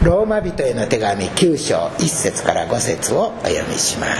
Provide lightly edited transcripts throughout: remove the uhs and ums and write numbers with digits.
ローマ人への手紙9章1節から5節をお読みします。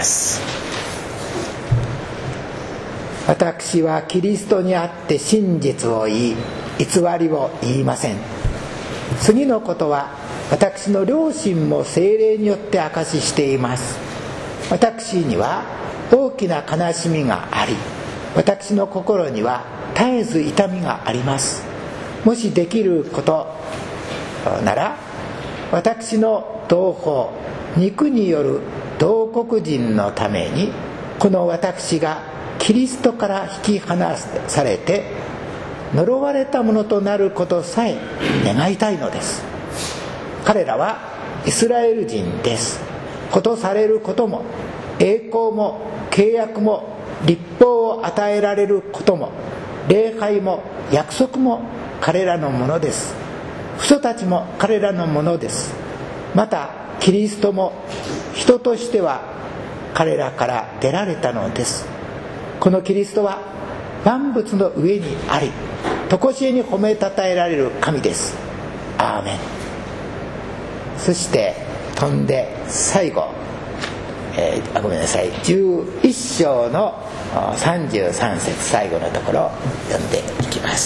私はキリストにあって真実を言い、偽りを言いません。次のことは私の良心も聖霊によって証ししています。私には大きな悲しみがあり、私の心には絶えず痛みがあります。もしできることなら、私の同胞、肉による同国人のために、この私がキリストから引き離されて呪われたものとなることさえ願いたいのです。彼らはイスラエル人です。ことされることも栄光も契約も立法を与えられることも礼拝も約束も彼らのものです。父祖たちも彼らのものです。またキリストも人としては彼らから出られたのです。このキリストは万物の上にあり、常しえに褒めたたえられる神です。アーメン。そして飛んで最後、ごめんなさい、11章の33節、最後のところを読んでいきます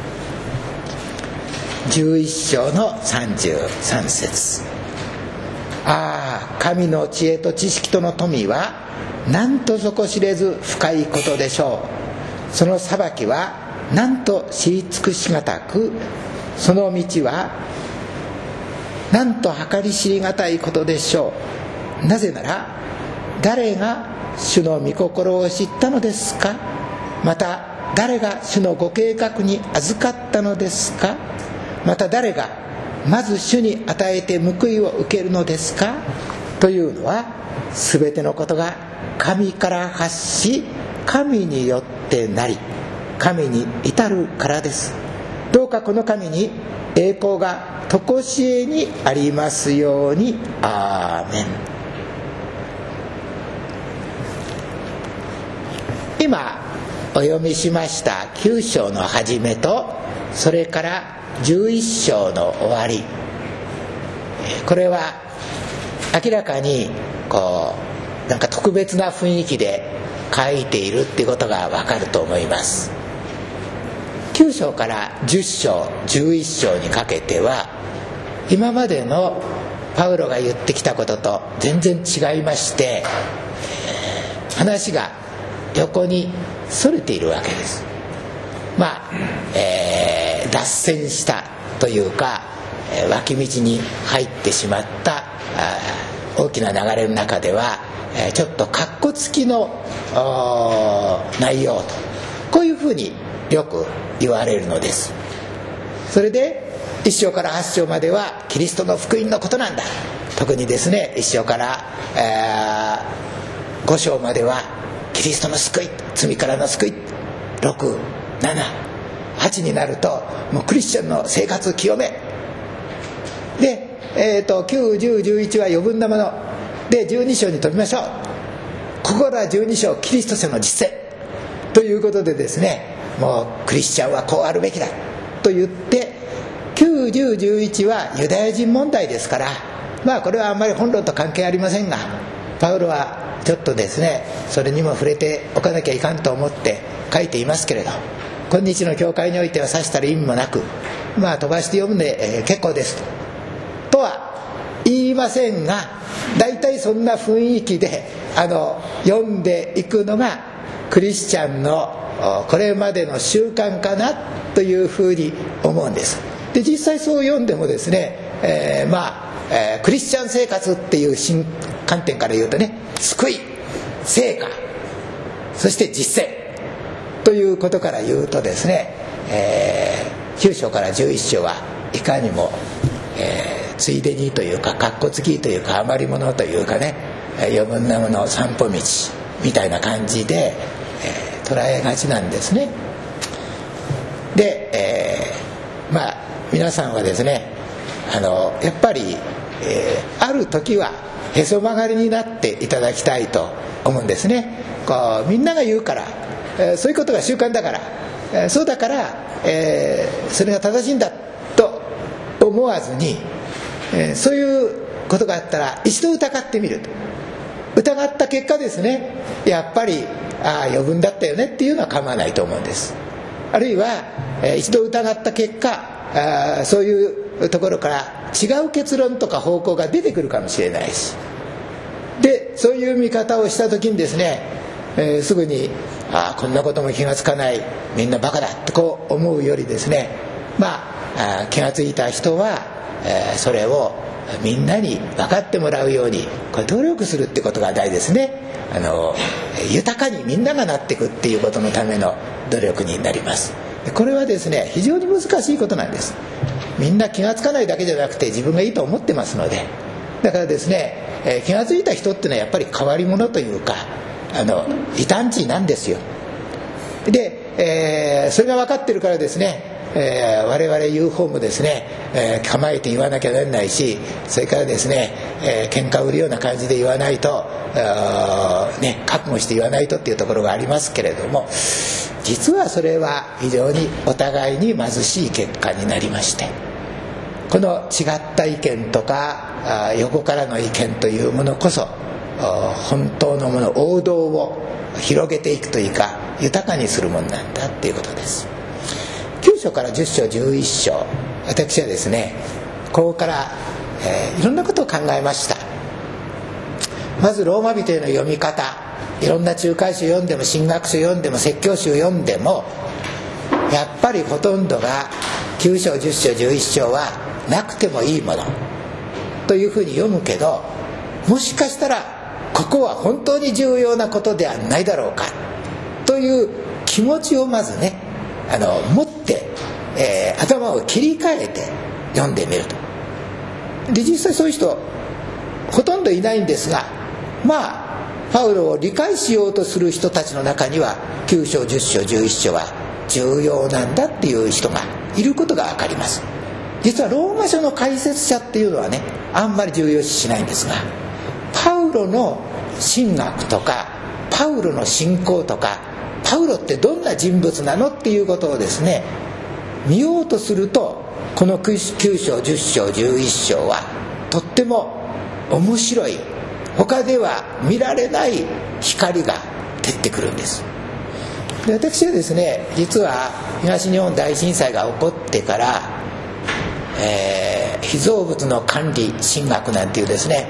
。11章の33節。ああ、神の知恵と知識との富はなんと底知れず深いことでしょう。その裁きはなんと知り尽くしがたく、その道はなんと計り知りがたいことでしょう。なぜなら、誰が主の御心を知ったのですか。また誰が主のご計画に預かったのですか。また誰がまず主に与えて報いを受けるのですか。というのは、すべてのことが神から発し、神によってなり、神に至るからです。どうかこの神に栄光が常しえにありますように。アーメン。今お読みしました9章の始めと、それから11章の終わり、これは明らかになんか特別な雰囲気で書いているっていうことがわかると思います。9章から10章11章にかけては、今までのパウロが言ってきたことと全然違いまして、話が横にそれているわけです。脱線したというか、脇道に入ってしまった大きな流れの中では、ちょっとカッコつきの内容と、こういうふうによく言われるのです。それで1章から8章まではキリストの福音のことなんだ。特にですね、1章から、5章まではキリストの救い、罪からの救い、6、7、8になるともうクリスチャンの生活清めで、9、10、11は余分なもので、12章に飛びましょう。ここから12章キリスト者の実践ということでですね、もうクリスチャンはこうあるべきだと言って、9、10、11はユダヤ人問題ですから、これはあんまり本論と関係ありませんが、パウロはちょっとですね、それにも触れておかなきゃいかんと思って書いていますけれど、今日の教会においてはさしたら意味もなく、飛ばして読むんで、結構ですとは言いませんが、だいたいそんな雰囲気で読んでいくのがクリスチャンのこれまでの習慣かなというふうに思うんです。で、実際そう読んでもですね、クリスチャン生活っていう新観点から言うとね、救い、成果、そして実践ということから言うとですね、9章から11章はいかにも、ついでにというか、かっこつきというか、余り物というかね、余分なもの散歩道みたいな感じで、捉えがちなんですね。で、皆さんはですね、やっぱり、ある時はへそ曲がりになっていただきたいと思うんですね。みんなが言うから、そういうことが習慣だから、そうだから、それが正しいんだと思わずに、 そういうことがあったら一度疑ってみると。疑った結果ですね、やっぱり余分だったよねっていうのは構わないと思うんです。あるいは一度疑った結果そういうところから違う結論とか方向が出てくるかもしれないし、でそういう見方をした時にですね、すぐにこんなことも気がつかない、みんなバカだってこう思うよりですね、気がついた人はそれをみんなに分かってもらうようにこれ努力するってことが大事ですね。豊かにみんながなっていくっていうことのための努力になります。これはですね非常に難しいことなんです。みんな気がつかないだけじゃなくて自分がいいと思ってますので、だからですね、気がついた人っていうのはやっぱり変わり者というか異端児なんですよ。で、それが分かってるからですね、我々言う方もですね、構えて言わなきゃならないし、それからですね、喧嘩売るような感じで言わないと、覚悟して言わないとっていうところがありますけれども、実はそれは非常にお互いに貧しい結果になりまして、この違った意見とか横からの意見というものこそ本当のもの、王道を広げていくというか豊かにするものなんだっていうことです。9章から10章11章、私はですねここから、いろんなことを考えました。まずローマ人への読み方、いろんな仲介書読んでも神学書読んでも説教書読んでもやっぱりほとんどが9章10章11章はなくてもいいものというふうに読むけど、もしかしたらここは本当に重要なことではないだろうかという気持ちをまずね持って、頭を切り替えて読んでみると。で実際そういう人ほとんどいないんですが、パウロを理解しようとする人たちの中には9章10章11章は重要なんだっていう人がいることが分かります。実はローマ書の解説者っていうのはねあんまり重要視しないんですが、パウロの神学とかパウロの信仰とかパウロってどんな人物なのっていうことをですね見ようとすると、この9章10章11章はとっても面白い、他では見られない光が照ってくるんです。で私はですね実は東日本大震災が起こってから被造物の管理神学なんていうですね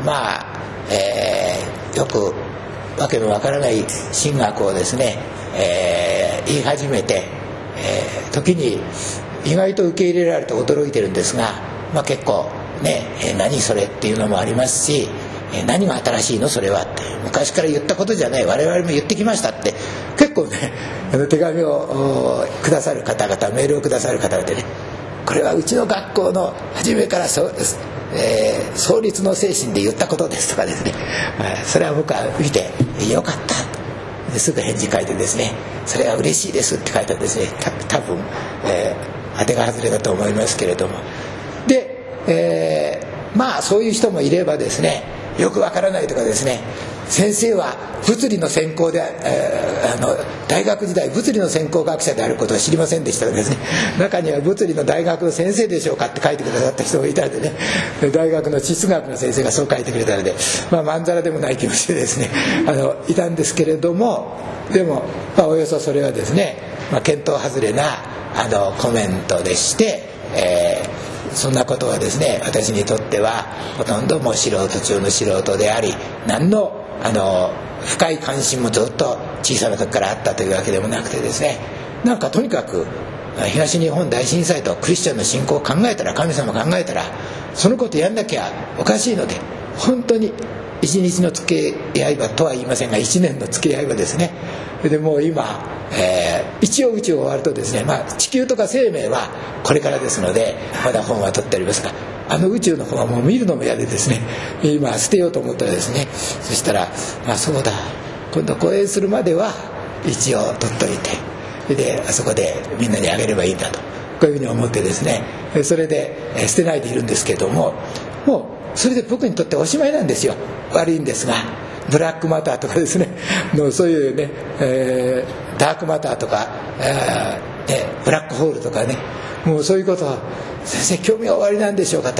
よくわけのわからない神学をですね、言い始めて、時に意外と受け入れられて驚いてるんですが、結構ね、何それっていうのもありますし、何が新しいのそれはって昔から言ったことじゃない、我々も言ってきましたって結構ね手紙をくださる方々、メールをくださる方々でね、これはうちの学校の初めから創立の精神で言ったことですとかですね、それは僕は見てよかったすぐ返事書いてですね、それは嬉しいですって書いたんですね。多分、当てが外れだと思いますけれども、で、そういう人もいればですね、よくわからないとかですね、先生は物理の専攻で、大学時代物理の専攻学者であることを知りませんでしたがですね、中には物理の大学の先生でしょうかって書いてくださった人もいたのでね、大学の地質学の先生がそう書いてくれたので、まんざらでもない気もしてですねいたんですけれども、でも、およそそれはですね、見当外れなコメントでして、そんなことはですね私にとってはほとんどもう素人中の素人であり、何の深い関心もずっと小さな時からあったというわけでもなくてですね、とにかく東日本大震災とクリスチャンの信仰を考えたら、神様を考えたらそのことやんなきゃおかしいので、本当に一日の付き合いはとは言いませんが1年の付き合いはですね、でもう今、一応宇宙終わるとですね、地球とか生命はこれからですのでまだ本は取ってありますが、宇宙の方はもう見るのも嫌でですね、今捨てようと思ったらですね、そしたらそうだ、今度講演するまでは一応取っといて、であそこでみんなにあげればいいんだと、こういうふうに思ってですね、それで捨てないでいるんですけども、もうそれで僕にとっておしまいなんですよ。悪いんですが、ブラックマターとかですね、そういうね、ダークマターとか、ブラックホールとかね、もうそういうことは先生興味はおありなんでしょうかって言ったら、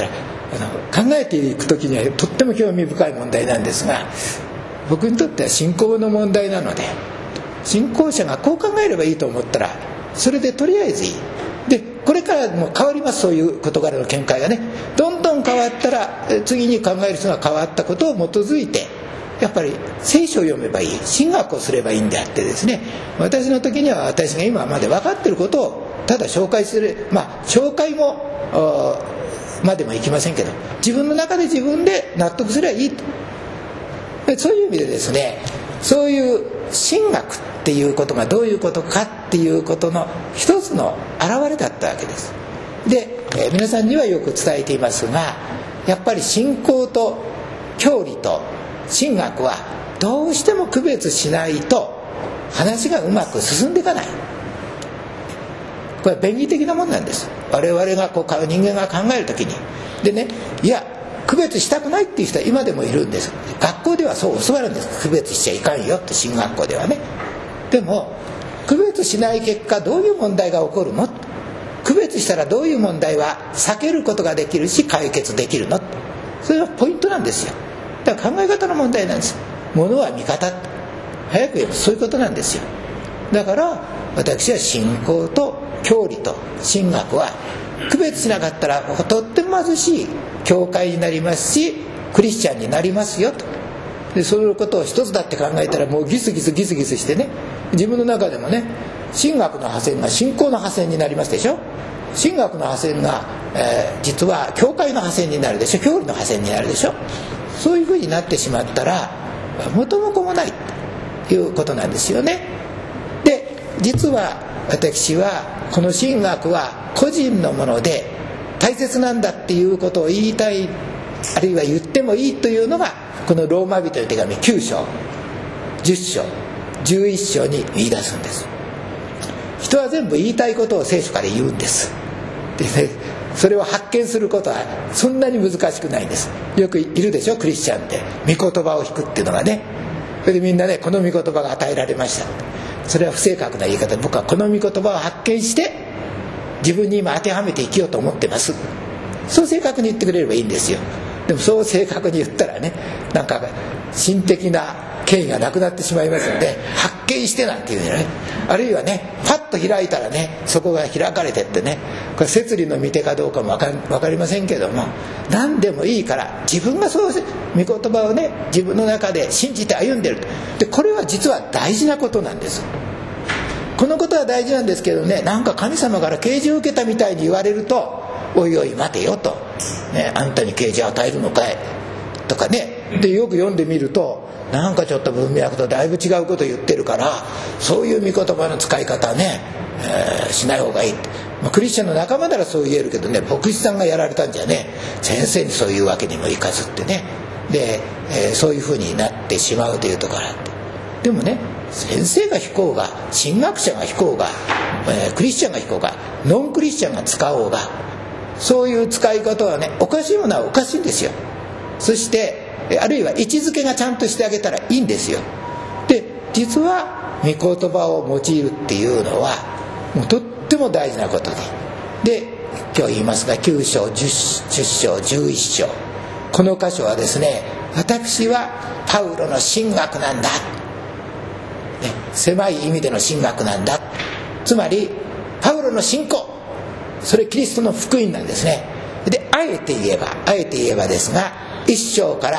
考えていくときにはとっても興味深い問題なんですが、僕にとっては信仰の問題なので、信仰者がこう考えればいいと思ったらそれでとりあえずいい。でこれからも変わります。そういう事柄の見解がね、どんどん変わったら次に考える人が変わったことを基づいてやっぱり聖書を読めばいい、神学をすればいいんであってですね、私の時には私が今まで分かっていることをただ紹介する、紹介もまでもいきませんけど、自分の中で自分で納得すればいいと。そういう意味でですね、そういう神学っていうことがどういうことかっていうことの一つの表れだったわけです。で、皆さんにはよく伝えていますが、やっぱり信仰と教理と神学はどうしても区別しないと話がうまく進んでいかない。これは便宜的なもんなんです。我々が人間が考えるときにでね、いや区別したくないっていう人は今でもいるんです。学校ではそう教わるんです。区別しちゃいかんよって進学校ではね。でも区別しない結果どういう問題が起こるの、区別したらどういう問題は避けることができるし解決できるの、それがポイントなんですよ。だから考え方の問題なんです。物は見方、早く言えばそういうことなんですよ。だから私は信仰と教理と神学は区別しなかったらとっても貧しい教会になりますしクリスチャンになりますよと。でそういうことを一つだって考えたらもうギスギスしてね、自分の中でもね、神学の派生が信仰の派生になりますでしょ。神学の派生が、実は教会の派生になるでしょ、教理の派生になるでしょ。そういうふうになってしまったら元も子もないということなんですよね。で実は私はこの神学は個人のもので大切なんだっていうことを言いたい、あるいは言ってもいいというのがこのローマ人の手紙9章10章11章に言い出すんです。人は全部言いたいことを聖書から言うんですで、ね、それを発見することはそんなに難しくないんです。よくいるでしょ、クリスチャンって御言葉を引くっていうのがね。それでみんなね、この御言葉が与えられました、それは不正確な言い方で、僕はこの御言葉を発見して自分に今当てはめて生きようと思ってます、そう正確に言ってくれればいいんですよ。でもそう正確に言ったらね、なんか心的な権威がなくなってしまいますので、発見してなんていうね、あるいはねパッと開いたらねそこが開かれてってね、これ摂理の御手かどうかも分かりませんけども、何でもいいから自分がそう御言葉をね自分の中で信じて歩んでる。でこれは実は大事なことなんです。このことは大事なんですけどね、なんか神様から啓示を受けたみたいに言われると、おいおい待てよと、ね、あんたに啓示を与えるのかいとかね。でよく読んでみるとなんかちょっと文脈とだいぶ違うことを言ってるから、そういう御言葉の使い方ね、しない方がいい。クリスチャンの仲間ならそう言えるけどね、牧師さんがやられたんじゃね、先生にそういうわけにもいかずってね、で、そういうふうになってしまうというところがあって、でもね、先生が引こうが神学者が引こうが、クリスチャンが引こうがノンクリスチャンが使おうが、そういう使い方はねおかしいものはおかしいんですよ。そしてあるいは位置づけがちゃんとしてあげたらいいんですよ。で実は御言葉を用いるっていうのはもうとっても大事なことで、今日言いますが9章 10章11章、この箇所はですね、私はパウロの神学なんだ、狭い意味での神学なんだ、つまりパウロの信仰、それキリストの福音なんですね。であえて言えばですが、1章から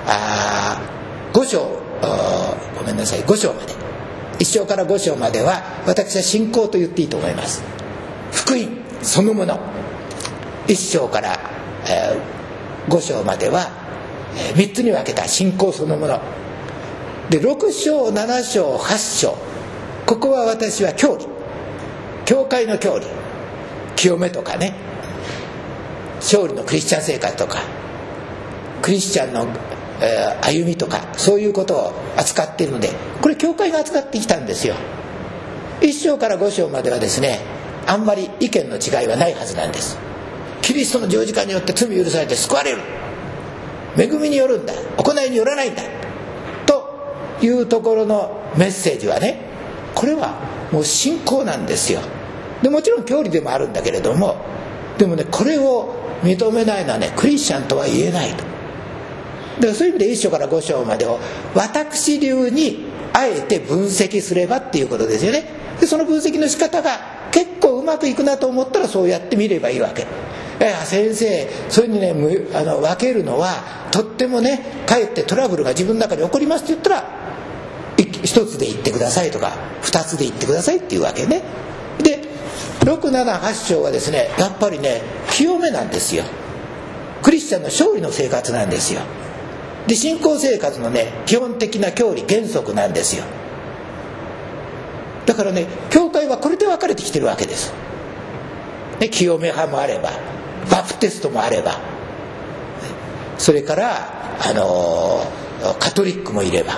5章5章まで、1章から5章までは私は信仰と言っていいと思います。福音そのもの。1章から、5章までは、3つに分けた信仰そのもので、6章7章8章、ここは私は教理、教会の教理、清めとかね、勝利のクリスチャン生活とかクリスチャンの、歩みとか、そういうことを扱っているので、これ教会が扱ってきたんですよ。1章から5章まではですね、あんまり意見の違いはないはずなんです。キリストの十字架によって罪許されて救われる、恵みによるんだ、行いによらないんだというところのメッセージはね、これはもう信仰なんですよ。でもちろん教理でもあるんだけれども、でもね、これを認めないのはねクリスチャンとは言えないと。だからそういう意味で1章から5章までを私流にあえて分析すればっていうことですよね。でその分析の仕方が結構うまくいくなと思ったらそうやってみればいいわけ。先生そういうふうにね分けるのはとってもねかえってトラブルが自分の中で起こりますって言ったら一つで言ってくださいとか二つで言ってくださいっていうわけね。で6、7、8章はですねやっぱりね清めなんですよ。クリスチャンの勝利の生活なんですよ。で信仰生活のね基本的な教理原則なんですよ。だからね教会はこれで分かれてきてるわけです、ね、清め派もあればバプテストもあればそれからカトリックもいれば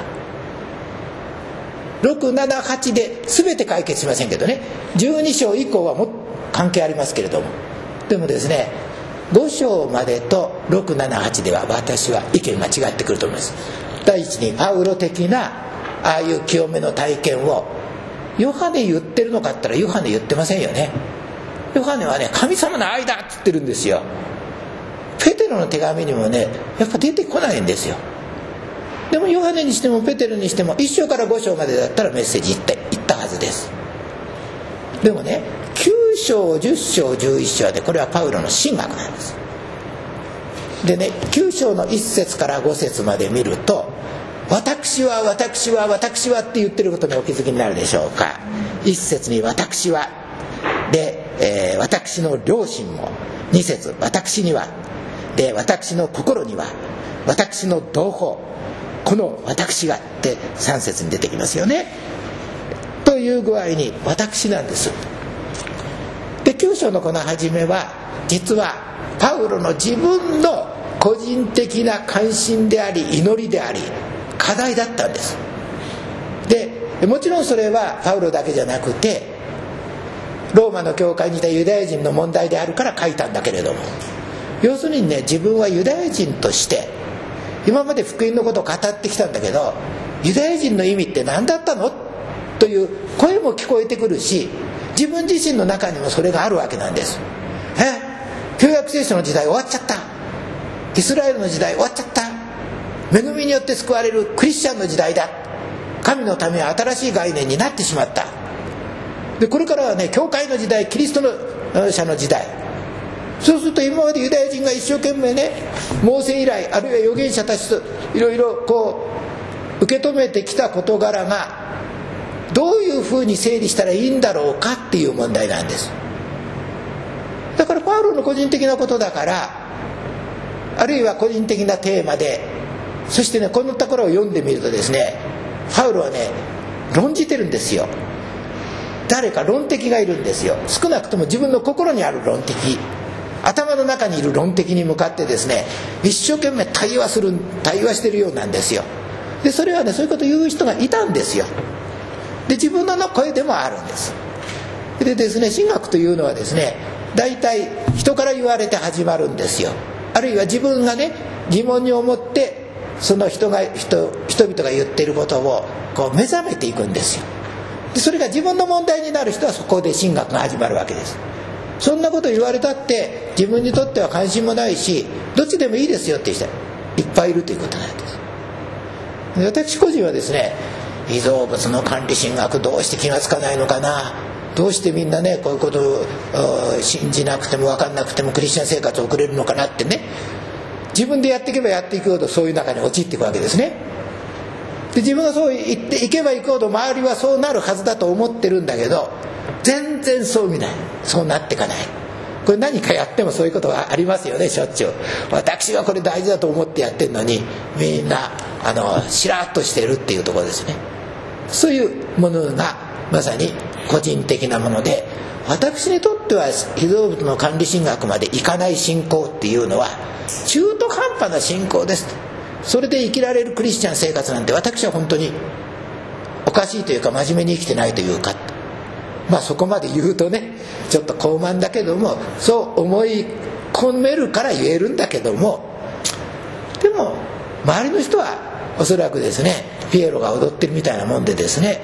6、7、8で全て解決しませんけどね12章以降はも関係ありますけれどもでもですね5章までと6、7、8では私は意見が違ってくると思います。第一にパウロ的なああいう清めの体験をヨハネ言ってるのかって言ったらヨハネ言ってませんよね。ヨハネはね神様の愛だって言ってるんですよ。ペテロの手紙にもねやっぱ出てこないんですよ。でもヨハネにしてもペテロにしても1章から5章までだったらメッセージ言ったはずです。でもね9章10章11章でこれはパウロの神学なんです。でね9章の1節から5節まで見ると私は私は私はって言ってることにお気づきになるでしょうか。1節に私はで、私の良心も2節私にはで私の心には私の同胞この私がって3節に出てきますよね。という具合に私なんです。で9章のこの初めは実はパウロの自分の個人的な関心であり祈りであり課題だったんです。でもちろんそれはパウロだけじゃなくてローマの教会にいたユダヤ人の問題であるから書いたんだけれども要するにね自分はユダヤ人として今まで福音のことを語ってきたんだけどユダヤ人の意味って何だったのという声も聞こえてくるし自分自身の中にもそれがあるわけなんです。旧約聖書の時代終わっちゃった。イスラエルの時代終わっちゃった。恵みによって救われるクリスチャンの時代だ。神のためは新しい概念になってしまった。でこれからはね教会の時代キリストの者の時代。そうすると今までユダヤ人が一生懸命ねモーセ以来あるいは預言者たちといろいろこう受け止めてきた事柄がどういうふうに整理したらいいんだろうかっていう問題なんです。だからパウロの個人的なことだからあるいは個人的なテーマでそしてねこのところを読んでみるとですねパウロはね論じてるんですよ。誰か論敵がいるんですよ。少なくとも自分の心にある論敵頭の中にいる論敵に向かってですね一生懸命対話してるようなんですよ。でそれはねそういうことを言う人がいたんですよ。で自分の声でもあるんです。でですね神学というのはですね大体人から言われて始まるんですよ。あるいは自分がね疑問に思ってその人々が言っていることをこう目覚めていくんですよ。でそれが自分の問題になる人はそこで神学が始まるわけです。そんなこと言われたって自分にとっては関心もないしどっちでもいいですよっていう人いっぱいいるということなんです。で私個人はですね被造物の管理神学どうして気がつかないのかな、どうしてみんなねこういうことを信じなくても分かんなくてもクリスチャン生活を送れるのかなってね自分でやっていけばやっていくほどそういう中に陥っていくわけですね。で自分がそう言っていけばいくほど周りはそうなるはずだと思ってるんだけど全然そう見ない、そうなっていかない。これ何かやってもそういうことがありますよね。しょっちゅう私はこれ大事だと思ってやってるのにみんなしらっとしてるっていうところですね。そういうものがまさに個人的なもので私にとっては被造物の管理神学までいかない信仰っていうのは中途半端な信仰です。それで生きられるクリスチャン生活なんて私は本当におかしいというか真面目に生きてないというかそこまで言うとねちょっと高慢だけどもそう思い込めるから言えるんだけどもでも周りの人はおそらくですねピエロが踊ってるみたいなもんでですね、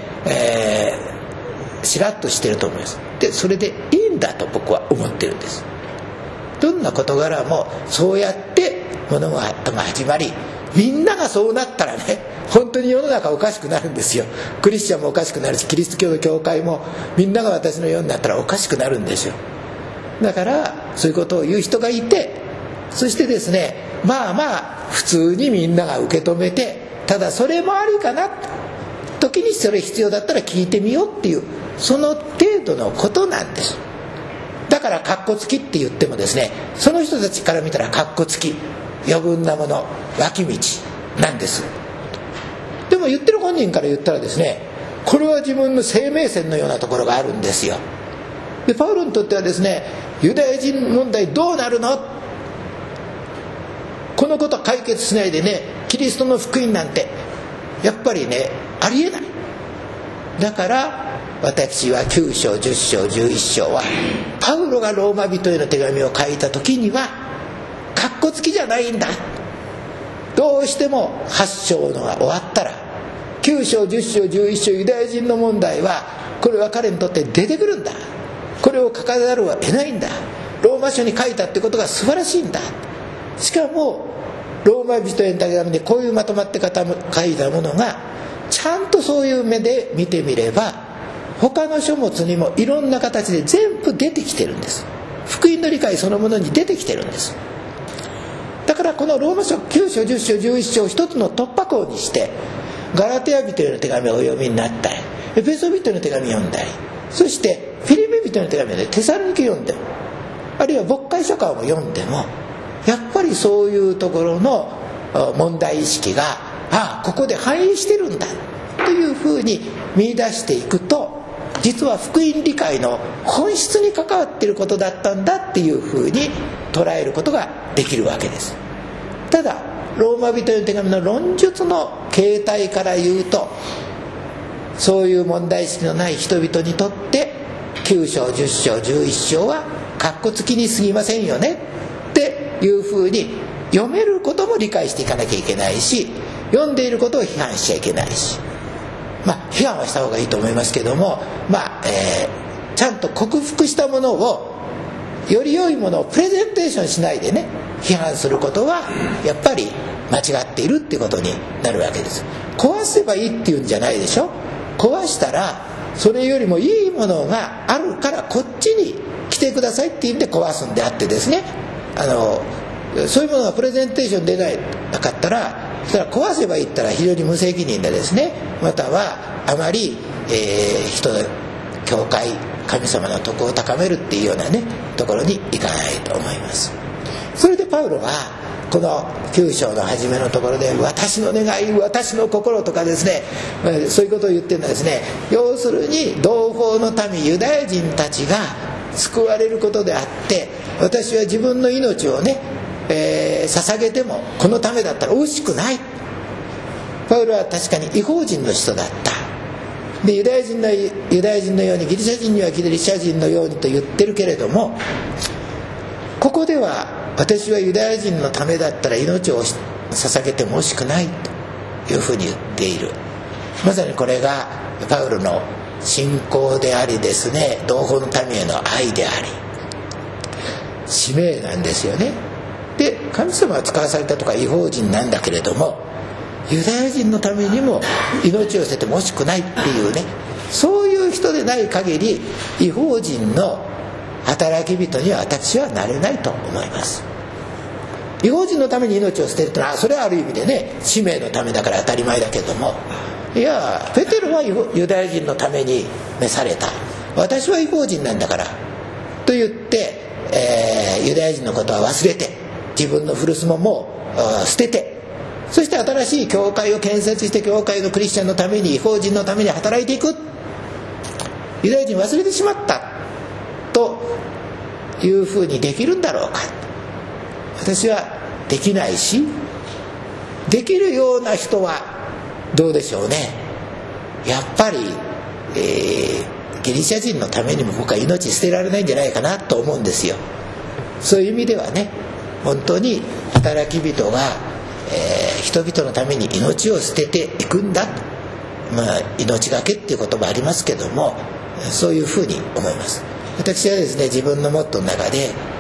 しらっとしてると思います。でそれでいいんだと僕は思ってるんです。 どんな事柄もそうやって物事が始まり、みんながそうなったらね、本当に世の中おかしくなるんですよ。クリスチャンもおかしくなるし、キリスト教の教会もみんなが私のようになったらおかしくなるんですよ。だからそういうことを言う人がいて、そしてですね、まあ普通にみんなが受け止めて、ただそれもありかな時にそれ必要だったら聞いてみようっていう、その程度のことなんです。だからカッコつきって言ってもですね、その人たちから見たらカッコつき、余分なもの、脇道なんです。でも言ってる本人から言ったらですね、これは自分の生命線のようなところがあるんですよ。でパウロにとってはですね、ユダヤ人問題どうなるの、このこと解決しないでね、キリストの福音なんてやっぱりね、ありえない。だから私は9章10章11章はパウロがローマ人への手紙を書いた時にはカッコつきじゃないんだ、どうしても8章のが終わったら9章10章11章ユダヤ人の問題はこれは彼にとって出てくるんだ、これを書かざるを得ないんだ、ローマ書に書いたってことが素晴らしいんだ。しかもローマ人への手紙でこういうまとまって書いたものがちゃんとそういう目で見てみれば他の書物にもいろんな形で全部出てきてるんです。福音の理解そのものに出てきてるんです。だからこのローマ書9章10章11章を一つの突破口にしてガラテヤ人への手紙をお読みになったり、エペソ人の手紙を読んだり、そしてフィリピ人の手紙でテサロニケ読んでも、あるいは牧会書簡を読んでも、やっぱりそういうところの問題意識がここで反映してるんだというふうに見出していくと、実は福音理解の本質に関わっていることだったんだっていうふうに捉えることができるわけです。ただローマ人への手紙の論述の形態から言うと、そういう問題意識のない人々にとって9章10章11章はカッコつきに過ぎませんよねっていうふうに読めることも理解していかなきゃいけないし、読んでいることを批判しちゃいけないし、批判はした方がいいと思いますけども、ちゃんと克服したものを、より良いものをプレゼンテーションしないでね批判することはやっぱり間違っているっていうことになるわけです。壊せばいいっていうんじゃないでしょ。壊したらそれよりもいいものがあるからこっちに来てくださいっていう意味で壊すんであってですね、そういうものがプレゼンテーション出なかったら、そしたら壊せばいいったら非常に無責任でですね、またはあまり、人の教会神様の徳を高めるっていうようなねところにいかないと思います。それでパウロはこの9章の初めのところで私の願い私の心とかですね、そういうことを言ってるのはですね、要するに同胞の民ユダヤ人たちが救われることであって、私は自分の命をね、捧げてもこのためだったら惜しくない。パウロは確かに異邦人の人だった。でユダヤ人のようにギリシャ人にはギリシャ人のようにと言ってるけれども、ここでは私はユダヤ人のためだったら命を捧げても惜しくないというふうに言っている。まさにこれがパウロの信仰でありですね、同胞の民への愛であり使命なんですよね。で神様が使わされたとか異邦人なんだけれども、ユダヤ人のためにも命を捨てても惜しくないっていうね、そういう人でない限り異邦人の働き人には私はなれないと思います。異邦人のために命を捨てるというのはそれはある意味でね使命のためだから当たり前だけども、いやペテロはユダヤ人のために召された、私は異邦人なんだからと言って、ユダヤ人のことは忘れて自分の古巣ももう捨てて、そして新しい教会を建設して教会のクリスチャンのために異邦人のために働いていく、ユダヤ人忘れてしまったというふうにできるんだろうか。私はできないし、できるような人はどうでしょうね。やっぱり、ギリシャ人のためにも僕は命捨てられないんじゃないかなと思うんですよ。そういう意味ではね、本当に働き人が、人々のために命を捨てていくんだ、命がけっていう言葉ありますけども、そういうふうに思います。私はですね、自分のモットーの中で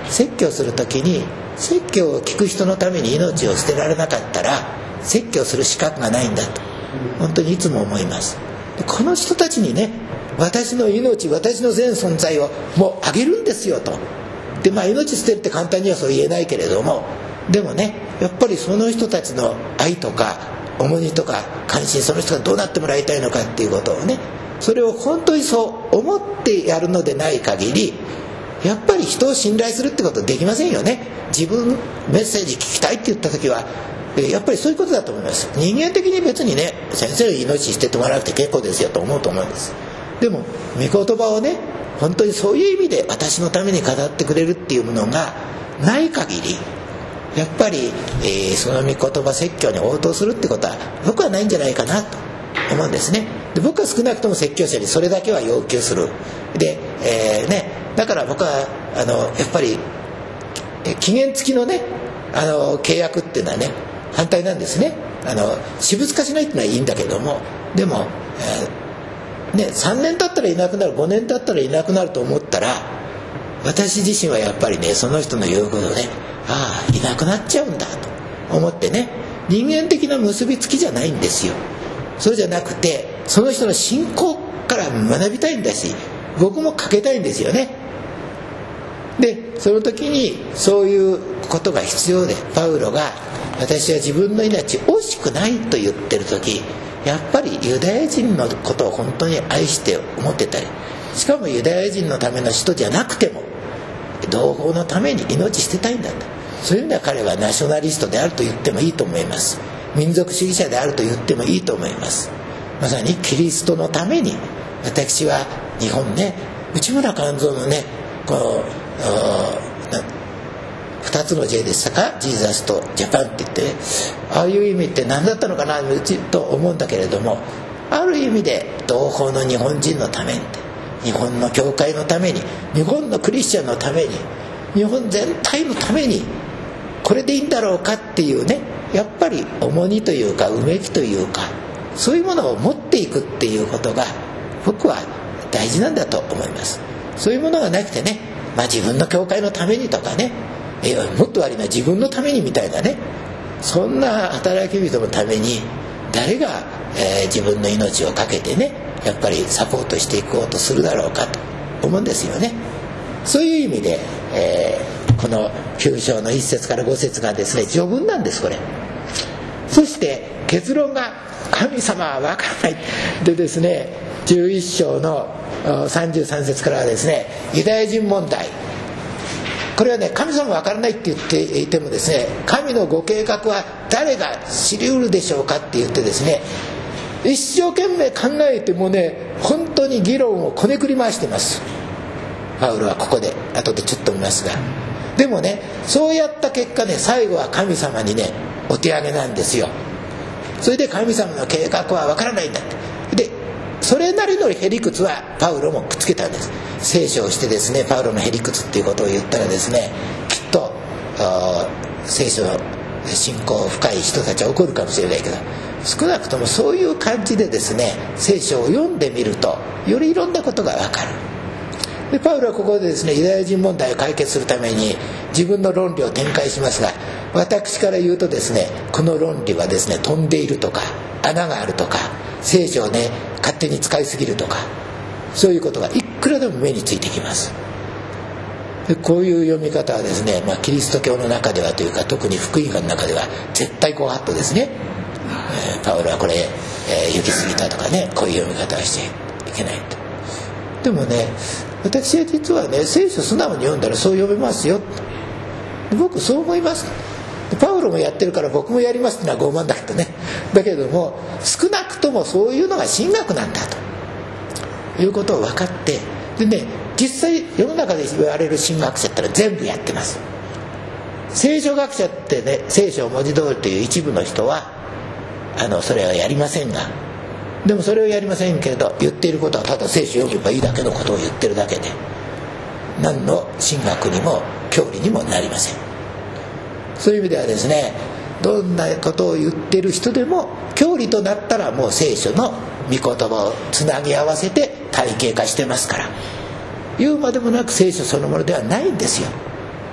説教する時に説教を聞く人のために命を捨てられなかったら説教する資格がないんだと本当にいつも思います。この人たちにね、私の命、私の全存在をもうあげるんですよと。で命捨てるって簡単にはそう言えないけれども、でもね、やっぱりその人たちの愛とか重荷とか関心、その人がどうなってもらいたいのかっていうことをね、それを本当にそう思ってやるのでない限り、やっぱり人を信頼するってことできませんよね。自分メッセージ聞きたいって言った時はやっぱりそういうことだと思います。人間的に別にね、先生の命捨ててもらわなくて結構ですよと思うと思うんです。でも御言葉をね、本当にそういう意味で私のために語ってくれるっていうものがない限り、やっぱり、その御言葉説教に応答するってことは僕はないんじゃないかなと思うんですね。で僕は少なくとも説教者にそれだけは要求する。で、だから僕はやっぱり期限付きのね契約っていうのはね反対なんですね。私物化しないっていうのはいいんだけども、でも、3年経ったらいなくなる、5年経ったらいなくなると思ったら、私自身はやっぱりね、その人の言うことをね、いなくなっちゃうんだと思ってね、人間的な結びつきじゃないんですよ。それじゃなくて、その人の信仰から学びたいんだし、僕もかけたいんですよね。でその時にそういうことが必要で、パウロが私は自分の命惜しくないと言ってる時、やっぱりユダヤ人のことを本当に愛して思ってたり、しかもユダヤ人のための人じゃなくても同胞のために命捨てたいんだと。そういう意味では彼はナショナリストであると言ってもいいと思います。民族主義者であると言ってもいいと思います。まさにキリストのために、私は日本ね、内村勘三のね、この2つの J でしたか、ジーザスとジャパンって言ってね、ああいう意味って何だったのかなと思うんだけれども、ある意味で同胞の日本人のために、日本の教会のために、日本のクリスチャンのために、日本全体のためにこれでいいんだろうかっていうね、やっぱり重荷というかうめきというか、そういうものを持っていくっていうことが僕は大事なんだと思います。そういうものがなくてね、自分の教会のためにとかね、もっと悪いな、自分のためにみたいなね、そんな働き人のために誰が、自分の命を懸けてね、やっぱりサポートしていこうとするだろうかと思うんですよね。そういう意味で、この9章の1節から5節がですね、序文なんですこれ。そして結論が神様は分からないでですね、11章の33節からはですね、ユダヤ人問題、これはね、神様は分からないって言っていてもですね、神のご計画は誰が知り得るでしょうかって言ってですね、一生懸命考えてもね、本当に議論をこねくり回していますパウロは。ここで後でちょっと見ますが、でもね、そうやった結果ね、最後は神様にねお手上げなんですよ。それで神様の計画は分からないんだって。でそれなりのへりくつはパウロもくっつけたんです。聖書をしてですね、パウロのへりくつっていうことを言ったらですね、きっと聖書の信仰深い人たちは怒るかもしれないけど、少なくともそういう感じでですね、聖書を読んでみるとよりいろんなことが分かる。でパウロはここでですね、ユダヤ人問題を解決するために自分の論理を展開しますが、私から言うとですね、この論理はですね、飛んでいるとか穴があるとか、聖書をね勝手に使いすぎるとか、そういうことがいくらでも目についてきます。でこういう読み方はですね、キリスト教の中ではというか、特に福音派の中では絶対ご法度ですね。パウロはこれ、行き過ぎたとかね、こういう読み方はしちゃいけないと。でもね、私は実はね、聖書素直に読んだらそう読めますよ。僕そう思います。パウロもやってるから僕もやりますってのは傲慢だけどね。だけども少なくともそういうのが神学なんだということを分かって、でね、実際世の中で言われる神学者ってのは全部やってます。聖書学者ってね、聖書を文字通りという一部の人はそれはやりませんが、でもそれをやりませんけれど、言っていることはただ聖書を読めばいいだけのことを言ってるだけで、何の神学にも教理にもなりません。そういう意味ではですね、どんなことを言ってる人でも教理となったらもう聖書の御言葉をつなぎ合わせて体系化してますから、言うまでもなく聖書そのものではないんですよ。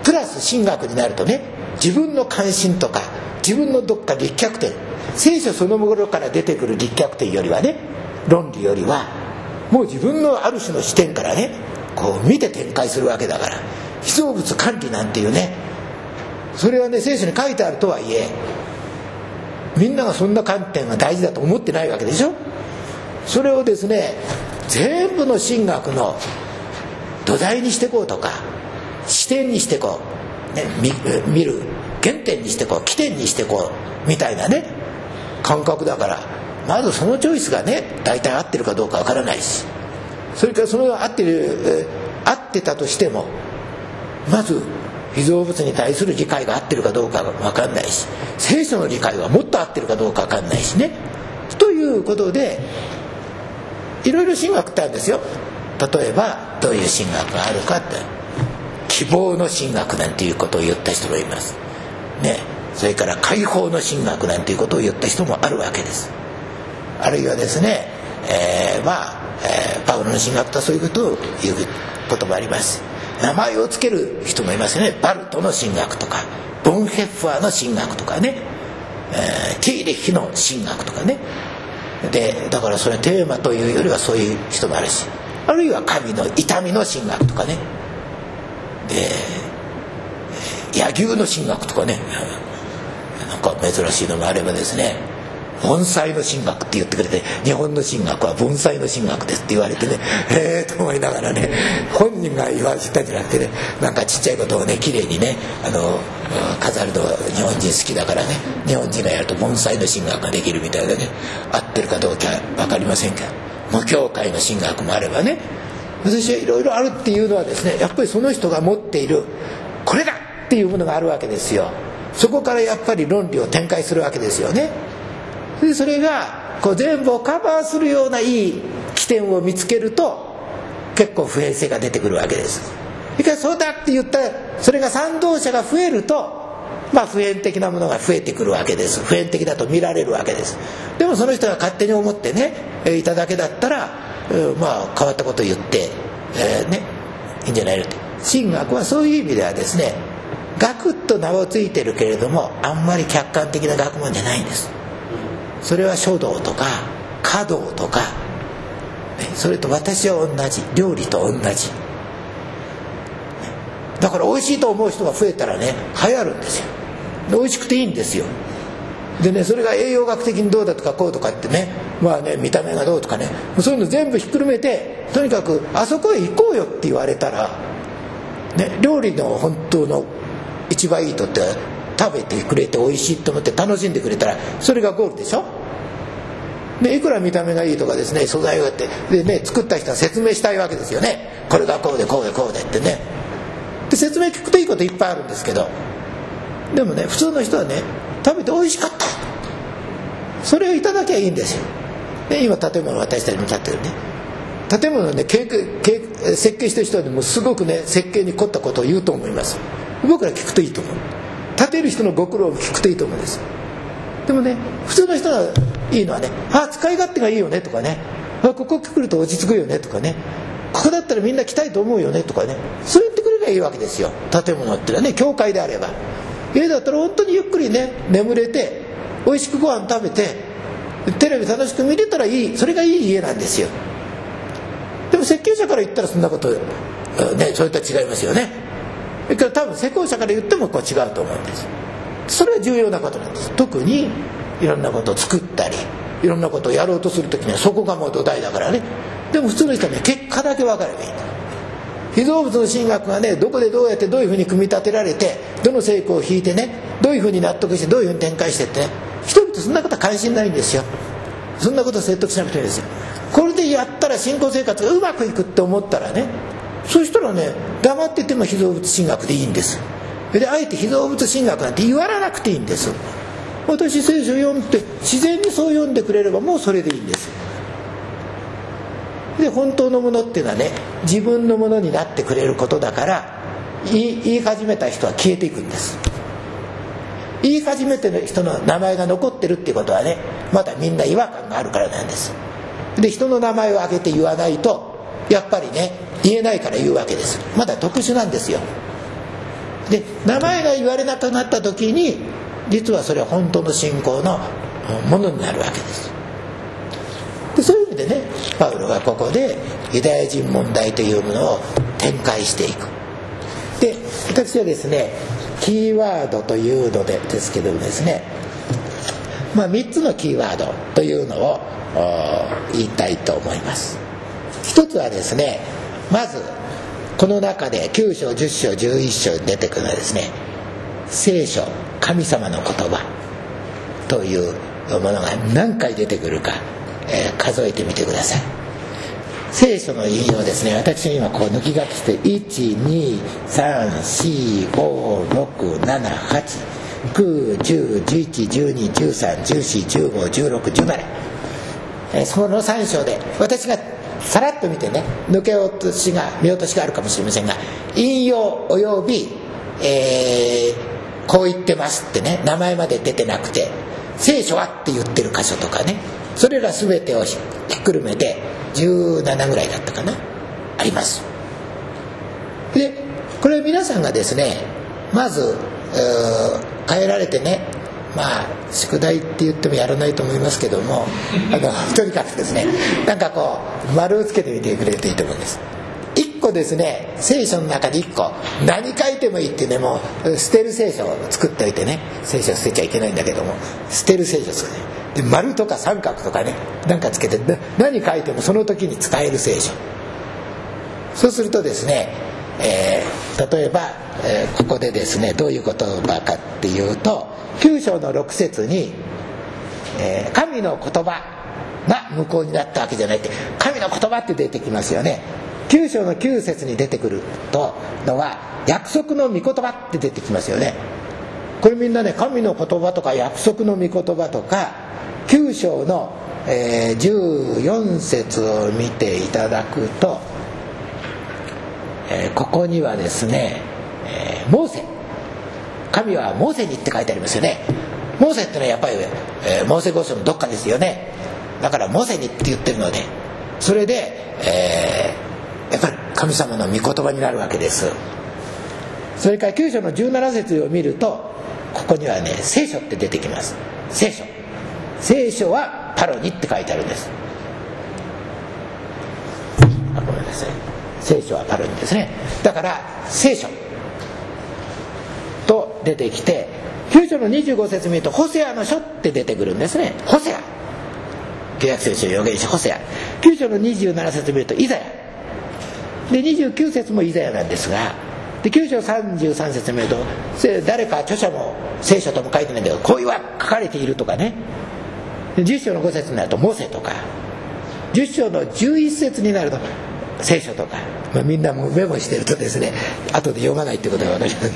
プラス神学になるとね、自分の関心とか自分のどっか立脚点、聖書そのものから出てくる立脚点よりはね、論理よりはもう自分のある種の視点からね、こう見て展開するわけだから、被造物管理なんていうね、それはね聖書に書いてあるとはいえ、みんながそんな観点が大事だと思ってないわけでしょ。それをですね、全部の神学の土台にしていこうとか、視点にしていこう、ね、見る原点にしていこう、起点にしていこうみたいなね感覚だから、まずそのチョイスがね大体合ってるかどうかわからないし、それからそれが合ってたとしても、まず被造物に対する理解が合ってるかどうかが分かんないし、聖書の理解はもっと合ってるかどうか分かんないしね、ということでいろいろ神学ってあるんですよ。例えばどういう神学があるかって、希望の神学なんていうことを言った人もいますね。それから解放の神学なんていうことを言った人もあるわけです。あるいはですね、パウロの神学とはそういうことを言うこともあります。名前をつける人もいますね。バルトの神学とか、ボンヘッファーの神学とかね、ティーレヒの神学とかね。でだからそれテーマというよりはそういう人もあるし、あるいは神の痛みの神学とかね、で柳生の神学とかね、なんか珍しいのもあればですね、盆栽の神学って言ってくれて、日本の神学は盆栽の神学ですって言われてね、と思いながらね、本人が言われたんじゃなくてね、なんかちっちゃいことをね綺麗にね飾るのは日本人好きだからね、日本人がやると盆栽の神学ができるみたいなね、合ってるかどうか分かりませんが、無教会の神学もあればね、私はいろいろあるっていうのはですね、やっぱりその人が持っているこれだっていうものがあるわけですよ。そこからやっぱり論理を展開するわけですよね。でそれがこう全部をカバーするようないい起点を見つけると結構普遍性が出てくるわけです。それからそうだって言ったら、それが賛同者が増えると、普遍的なものが増えてくるわけです。普遍的だと見られるわけです。でもその人が勝手に思ってねいただけだったら、変わったことを言って、いいんじゃないのって。神学はそういう意味ではですね、学と名をついてるけれどもあんまり客観的な学問じゃないんです。それは書道とか華道とか、それと私は同じ、料理と同じだから、美味しいと思う人が増えたらね流行るんですよ。で美味しくていいんですよ。でね、それが栄養学的にどうだとかこうとかってね、見た目がどうとかね、そういうの全部ひっくるめて、とにかくあそこへ行こうよって言われたら、料理の本当の一番いいとって食べてくれて美味しいと思って楽しんでくれたらそれがゴールでしょ。でいくら見た目がいいとかですね、素材があってでね、作った人は説明したいわけですよね。これがこうでこうでこうでってね。で説明聞くといいこといっぱいあるんですけど、でもね普通の人はね、食べて美味しかった、それをいただきゃいいんですよ。で今建物私たちも建ってるね、建物ね設計してる人はもうすごくね設計に凝ったことを言うと思います。僕ら聞くといいと思う。建てる人のご苦労を聞くといいと思うんです。でもね普通の人がいいのはね、使い勝手がいいよねとかね、ここ来ると落ち着くよねとかね、ここだったらみんな来たいと思うよねとかね、そう言ってくれればいいわけですよ。建物ってのはね、教会であれば。家だったら本当にゆっくりね眠れて美味しくご飯食べてテレビ楽しく見れたらいい、それがいい家なんですよ。でも設計者から言ったらそんなことね、それとは違いますよね。それから多分施工者から言ってもこう違うと思うんです。それは重要なことなんです。特にいろんなことを作ったりいろんなことをやろうとするときにはそこがもう土台だからね。でも普通の人はね結果だけ分かればいいんだ。被造物の神学がね、どこでどうやってどういうふうに組み立てられてどの成功を引いてね、どういうふうに納得してどういうふうに展開してってね、人々そんなことは関心ないんですよ。そんなことを説得しなくていいですよ。これでやったら信仰生活がうまくいくって思ったらね、そうしたらね黙ってても被造物神学でいいんです。であえて被造物神学なんて言わなくていいんです。私聖書を読んで自然にそう読んでくれればもうそれでいいんです。で本当のものっていうのはね自分のものになってくれることだから、言い始めた人は消えていくんです。言い始めてる人の名前が残ってるっていうことはね、まだみんな違和感があるからなんです。で人の名前を挙げて言わないとやっぱりね言えないから言うわけです。まだ特殊なんですよ。 で名前が言われなくなった時に実はそれは本当の信仰のものになるわけです。でそういう意味でねパウロがここでユダヤ人問題というものを展開していく。で私はですねキーワードというのですけどもですね、3つのキーワードというのを言いたいと思います。一つはですね、まずこの中で9章10章11章に出てくるのはですね、聖書神様の言葉というものが何回出てくるか、数えてみてください。聖書の引用ですね、私は今こう抜き書きして 1,2,3,4,6,7,8,9,10,11,12,13,14,15,16,17 その3章で私がさらっと見てね、見落としがあるかもしれませんが、引用および、こう言ってますってね、名前まで出てなくて聖書はって言ってる箇所とかね、それら全てをひっくるめて17ぐらいだったかな、あります。でこれ皆さんがですね、まず変えられてね、宿題って言ってもやらないと思いますけども、とにかくですね、なんかこう丸をつけてみてくれるといいと思うんです。1個ですね、聖書の中で1個何書いてもいいってね、もう捨てる聖書を作っておいてね、聖書を捨てちゃいけないんだけども、捨てる聖書を作ってで丸とか三角とかね、なんかつけて何書いてもその時に使える聖書。そうするとですね、例えば、ここでですね、どういう言葉かっていうと、9章の6節に、神の言葉が無効になったわけじゃないって、神の言葉って出てきますよね。9章の9節に出てくるのは約束の御言葉って出てきますよね。これみんなね、神の言葉とか約束の御言葉とか9章の、14節を見ていただくと、ここにはですね、モーセ、神はモーセにって書いてありますよね。モーセってのはやっぱり、モーセ五書のどっかですよね。だからモーセにって言ってるので、それで、やっぱり神様の御言葉になるわけです。それから9章の17節を見ると、ここにはね、聖書って出てきます。聖書はパロニって書いてあるんです。ごめんなさい、聖書はパロニですね。だから聖書と出てきて、9章の25節見るとホセアの書って出てくるんですね。ホセア、旧約聖書預言者ホセア。9章の27節見るとイザヤで、29節もイザヤなんですが、で9章33節見ると、誰か著者も聖書とも書いてないんだけど、こういうは書かれているとかね。10章の5節になるとモーセとか、10章の11節になると聖書とか、みんなもメモしてるとですね、後で読まないってことが分かります。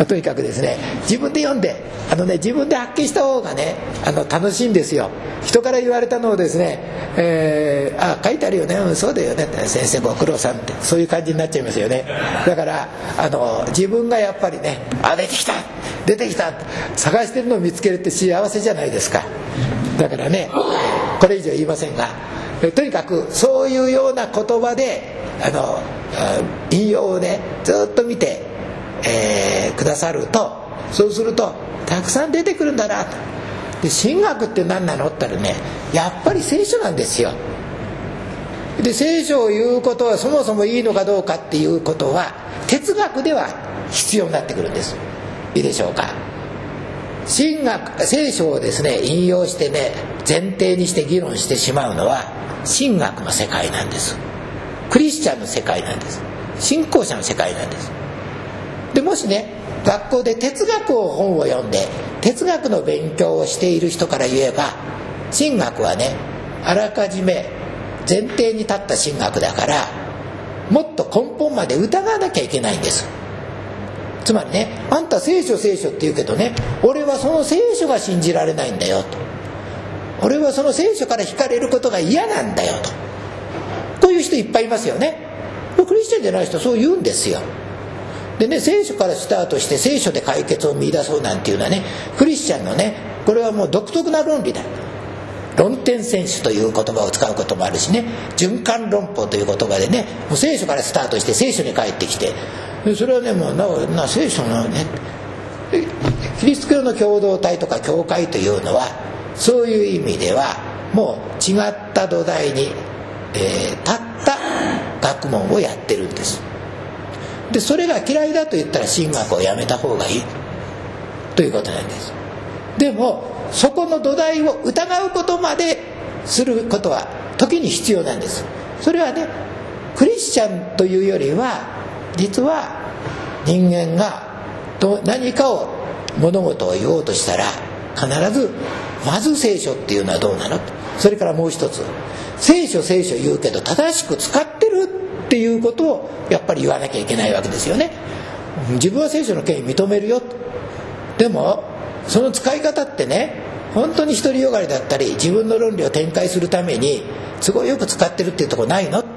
とにかくですね、自分で読んで、自分で発見した方がね、楽しいんですよ。人から言われたのをですね、書いてあるよね、そうだよね、先生ご苦労さんって、そういう感じになっちゃいますよね。だから自分がやっぱりね、出てきた探してるのを見つけるって幸せじゃないですか。だからね、これ以上言いませんが、とにかくそういうような言葉で引用をねずっと見て、くださると、そうするとたくさん出てくるんだなと。で神学って何なのって言ったらね、やっぱり聖書なんですよ。で聖書を言うことはそもそもいいのかどうかっていうことは哲学では必要になってくるんです。いいでしょうか。神学、聖書をですね引用してね前提にして議論してしまうのは神学の世界なんです。クリスチャンの世界なんです。信仰者の世界なんです。でもしね、学校で哲学を本を読んで哲学の勉強をしている人から言えば、神学はねあらかじめ前提に立った神学だから、もっと根本まで疑わなきゃいけないんです。つまりね、あんた聖書って言うけどね、俺はその聖書が信じられないんだよと、俺はその聖書から惹かれることが嫌なんだよという人いっぱいいますよね。クリスチャンじゃない人はそう言うんですよ。でね、聖書からスタートして聖書で解決を見出そうなんていうのはね、クリスチャンのね、これはもう独特な論理だ。論点選手という言葉を使うこともあるしね、循環論法という言葉でね、もう聖書からスタートして聖書に帰ってきて、 それはね、もう聖書のね、キリスト教の共同体とか教会というのはそういう意味ではもう違った土台に、立った学問をやってるんです。でそれが嫌いだと言ったら神学をやめた方がいいということなんです。でもそこの土台を疑うことまですることは時に必要なんです。それはね、クリスチャンというよりは実は人間が何かを物事を言おうとしたら必ずまず聖書っていうのはどうなの、それからもう一つ聖書言うけど正しく使ってるっていうことをやっぱり言わなきゃいけないわけですよね。自分は聖書の権威認めるよ、でもその使い方ってね、本当に独りよがりだったり自分の論理を展開するために都合よく使ってるっていうところないの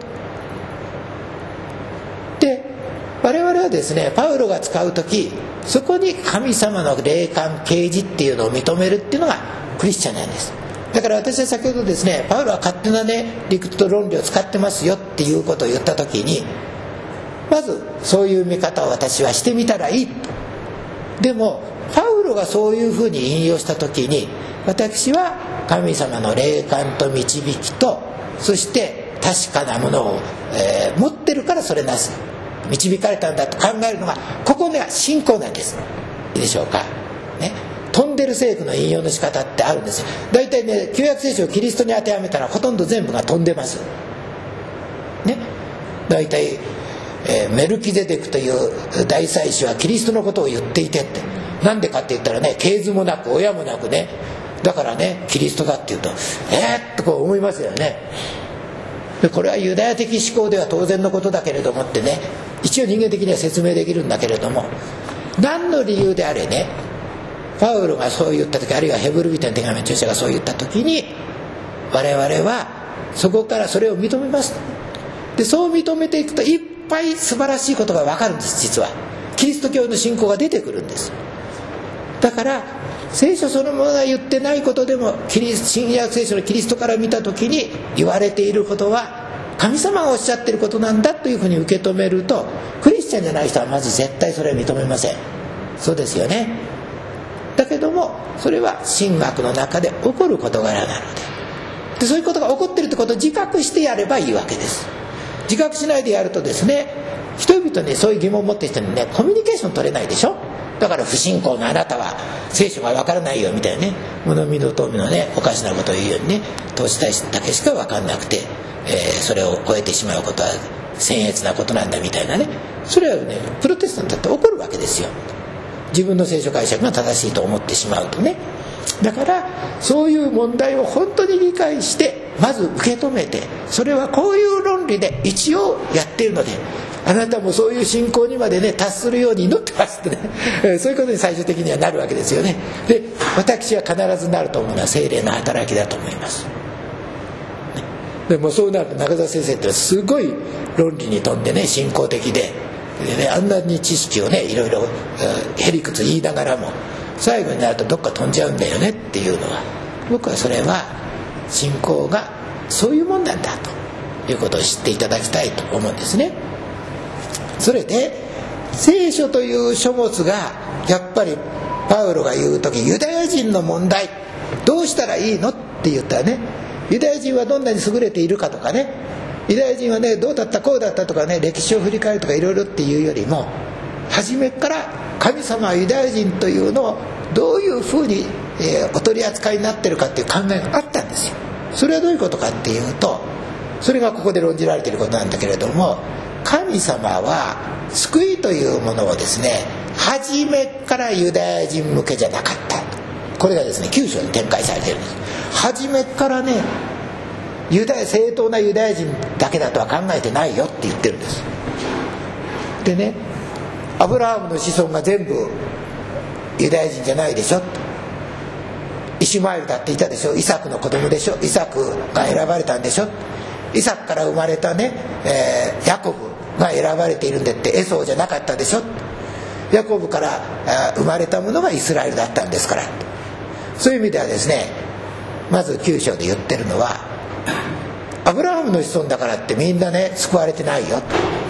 で、我々はですね、パウロが使う時そこに神様の霊感啓示っていうのを認めるっていうのがクリスチャンなんです。だから私は先ほどですね、パウロは勝手なね理屈と論理を使ってますよっていうことを言った時に、まずそういう見方を私はしてみたらいい。でもパウロがそういうふうに引用した時に、私は神様の霊感と導きと、そして確かなものを、持ってるからそれなす導かれたんだと考えるのが、ここが信仰なんです。いいでしょうか、ね、飛んでる聖句の引用の仕方ってあるんですよ。だいたいね、旧約聖書をキリストに当てはめたらほとんど全部が飛んでますね。だいたいメルキゼデクという大祭司はキリストのことを言っていてって、なんでかって言ったらね、系図もなく親もなくね、だからねキリストだって言うととこう思いますよね。でこれはユダヤ的思考では当然のことだけれどもってね、一応人間的には説明できるんだけれども、何の理由であれね、パウロがそう言った時、あるいはヘブル人の手紙の著者がそう言った時に、我々はそこからそれを認めます。でそう認めていくといっぱい素晴らしいことが分かるんです。実はキリスト教の信仰が出てくるんです。だから聖書そのものが言ってないことでも、新約聖書のキリストから見た時に言われていることは神様がおっしゃっていることなんだというふうに受け止めると、クリスチャンじゃない人はまず絶対それは認めません。そうですよね。だけどもそれは神学の中で起こる事柄なので、そういうことが起こっているということを自覚してやればいいわけです。自覚しないでやるとですね、人々にそういう疑問を持っている人にね、コミュニケーション取れないでしょ。だから不信仰のあなたは聖書が分からないよみたいなね、物見の遠見のね、おかしなことを言うようにね、投資だけしか分かんなくて、それを超えてしまうことは僭越なことなんだみたいなね、それはねプロテスタントだって起こるわけですよ。自分の聖書解釈が正しいと思ってしまうとね。だからそういう問題を本当に理解してまず受け止めて、それはこういう論理で一応やっているので、あなたもそういう信仰にまでね達するように祈ってますってね、そういうことに最終的にはなるわけですよね。で私は必ずなると思うのは聖霊の働きだと思います。でもそうなると中澤先生ってすごい論理に富んでね、信仰的でね、あんなに知識をねいろいろへりくつ言いながらも最後になるとどっか飛んじゃうんだよねっていうのは、僕はそれは信仰がそういうもんなんだということを知っていただきたいと思うんですね。それで聖書という書物がやっぱりパウロが言う時、ユダヤ人の問題どうしたらいいのって言ったらね、ユダヤ人はどんなに優れているかとかね、ユダヤ人はねどうだったこうだったとかね、歴史を振り返るとかいろいろっていうよりも、初めから神様はユダヤ人というのをどういうふうに、お取り扱いになってるかっていう考えがあったんですよ。それはどういうことかっていうと、それがここで論じられていることなんだけれども、神様は救いというものをですね、初めからユダヤ人向けじゃなかった。これがですね9章に展開されているんです。初めからね正当なユダヤ人だけだとは考えてないよって言ってるんです。でね、アブラハムの子孫が全部ユダヤ人じゃないでしょ。イシュマエルだっていたでしょ。イサクの子供でしょ。イサクが選ばれたんでしょ。イサクから生まれたね、ヤコブが選ばれているんでってエソーじゃなかったでしょ。ヤコブから生まれたものがイスラエルだったんですから。そういう意味ではですね、まず9章で言ってるのは、アブラハムの子孫だからってみんなね救われてないよ。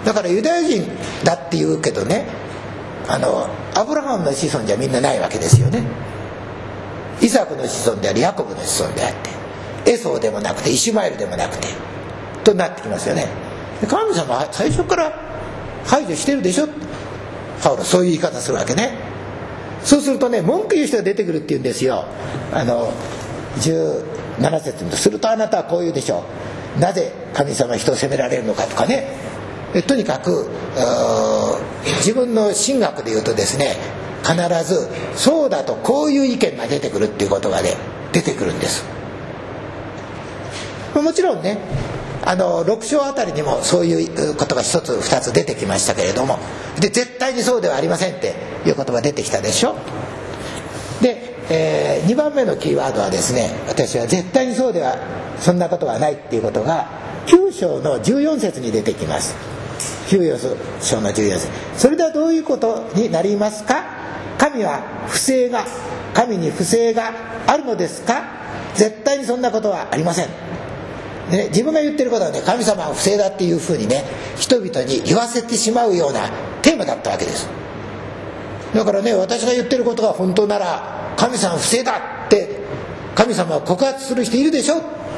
だからユダヤ人だって言うけどね、アブラハムの子孫じゃみんなないわけですよね。イサクの子孫でありヤコブの子孫であって、エソーでもなくてイシュマエルでもなくてとなってきますよね。神様は最初から排除してるでしょ、パウロそういう言い方するわけね。そうするとね、文句言う人が出てくるって言うんですよ。17節にするとあなたはこう言うでしょう、なぜ神様は人を責められるのかとかね。とにかく自分の神学で言うとですね、必ずそうだとこういう意見が出てくるっていうことがね出てくるんです。もちろんね、6章あたりにもそういうことが一つ二つ出てきましたけれども、で絶対にそうではありませんっていう言葉出てきたでしょ。で、2番目のキーワードはですね、私は絶対にそうではそんなことはないっていうことが9章の14節に出てきます。9章の14節、それではどういうことになりますか。神に不正があるのですか。絶対にそんなことはありません。でね、自分が言ってることはね、神様は不正だっていうふうにね、人々に言わせてしまうようなテーマだったわけです。だからね、私が言ってることが本当なら神様は不正だって神様は告発する人いるでしょ。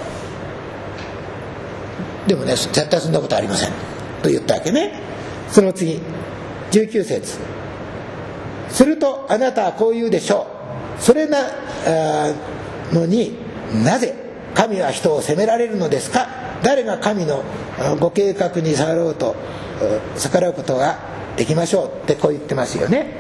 でもね、絶対そんなことはありませんと言ったわけね。その次19節、するとあなたはこう言うでしょう、それなのになぜ神は人を責められるのですか。誰が神のご計画に逆らうことができましょうってこう言ってますよね。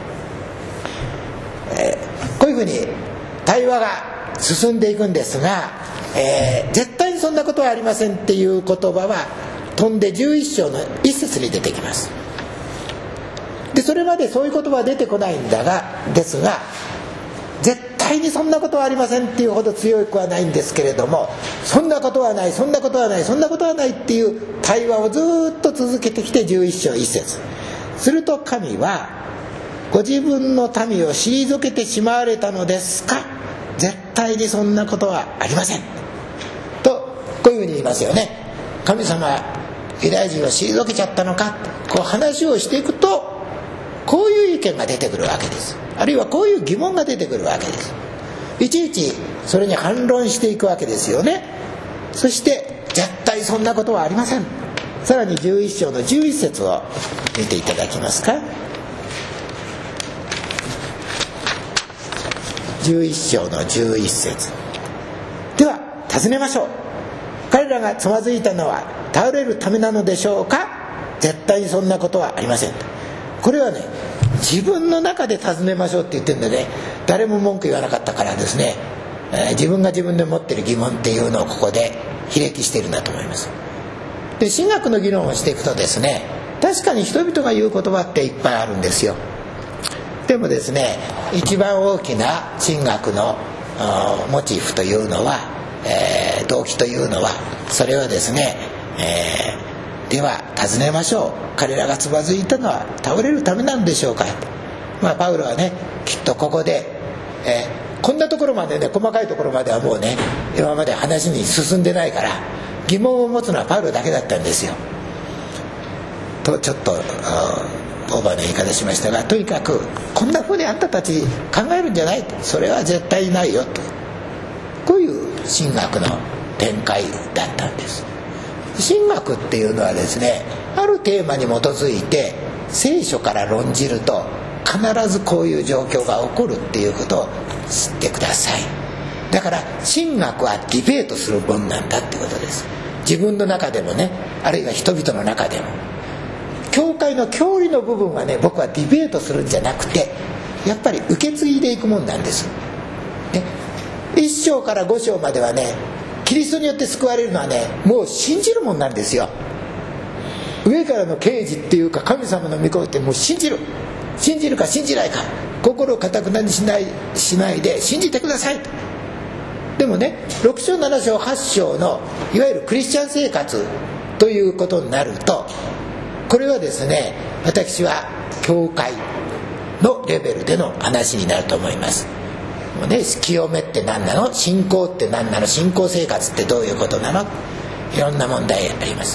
こういうふうに対話が進んでいくんですが、絶対にそんなことはありませんっていう言葉は飛んで11章の1節に出てきます。でそれまでそういう言葉は出てこないんですが、絶対にそんなことはありませんっていうほど強くはないんですけれども、そんなことはない、そんなことはない、そんなことはないっていう対話をずっと続けてきて11章1節、すると神はご自分の民を退けてしまわれたのですか。絶対にそんなことはありませんとこういうふうに言いますよね。神様はユダヤ人を退けちゃったのか、こう話をしていくとこういう意見が出てくるわけです。あるいはこういう疑問が出てくるわけです。いちいちそれに反論していくわけですよね。そして絶対そんなことはありません。さらに11章の11節を見ていただきますか。11章の11節、では尋ねましょう、彼らがつまずいたのは倒れるためなのでしょうか。絶対にそんなことはありません。これはね、自分の中で尋ねましょうって言ってるんでね、誰も文句言わなかったからですね、自分が自分で持ってる疑問っていうのをここで披歴しているんだと思います。で神学の議論をしていくとですね、確かに人々が言う言葉っていっぱいあるんですよ。でもですね、一番大きな神学のモチーフというのは、動機というのは、それはですね、では尋ねましょう、彼らがつまずいたのは倒れるためなんでしょうか。パウロはね、きっとここで、こんなところまでね、細かいところまではもうね、今まで話に進んでないから疑問を持つのはパウロだけだったんですよと、ちょっとオーバーな言い方しましたが、とにかくこんな風にあんたたち考えるんじゃない、それは絶対ないよと、こういう神学の展開だったんです。神学っていうのはですね、あるテーマに基づいて聖書から論じると必ずこういう状況が起こるっていうことを知ってください。だから神学はディベートするもんなんだってことです。自分の中でもね、あるいは人々の中でも、教会の教理の部分はね、僕はディベートするんじゃなくて、やっぱり受け継いでいくもんなんです、ね、1章から5章まではね、キリストによって救われるのはね、もう信じるもんなんですよ。上からの啓示っていうか、神様の御心ってもう信じるか信じないか、心を堅くなにしないで信じてくださいと。でもね、6章7章8章のいわゆるクリスチャン生活ということになると、これはですね、私は教会のレベルでの話になると思います。もうね、清めって何なの、信仰って何なの、信仰生活ってどういうことなの、いろんな問題あります。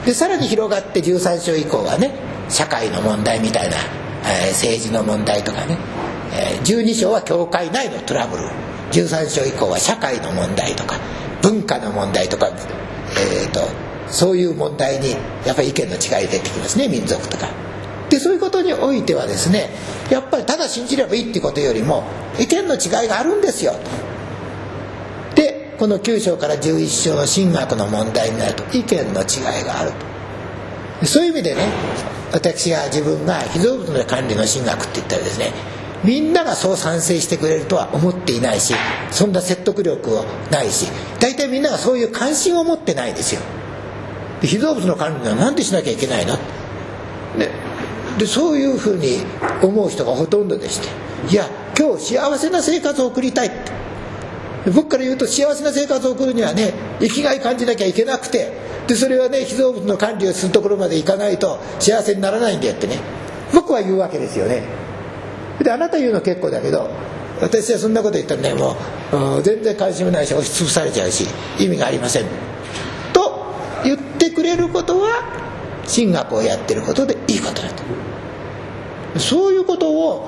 でさらに広がって13章以降はね、社会の問題みたいな、政治の問題とかね、12章は教会内のトラブル、13章以降は社会の問題とか文化の問題とか、そういう問題にやっぱり意見の違い出てきますね、民族とかで。そういうことにおいてはですね、やっぱりただ信じればいいっていうことよりも意見の違いがあるんですよと。でこの9章から11章の神学の問題になると意見の違いがあると。そういう意味でね、私が自分が被造物の管理の神学って言ったらですね、みんながそう賛成してくれるとは思っていないし、そんな説得力はないし、大体みんながそういう関心を持ってないんですよ。で被造物の管理は何でしなきゃいけないのでそういうふうに思う人がほとんどでして、いや今日幸せな生活を送りたいって、僕から言うと幸せな生活を送るにはね、生きがい感じなきゃいけなくて、でそれはね被造物の管理をするところまでいかないと幸せにならないんだよってね、僕は言うわけですよね。であなた言うの結構だけど、私はそんなこと言ったらね、もう全然関心もないし押しつぶされちゃうし意味がありませんと言ってくれることは神学をやってることでいいことだと。そういうことを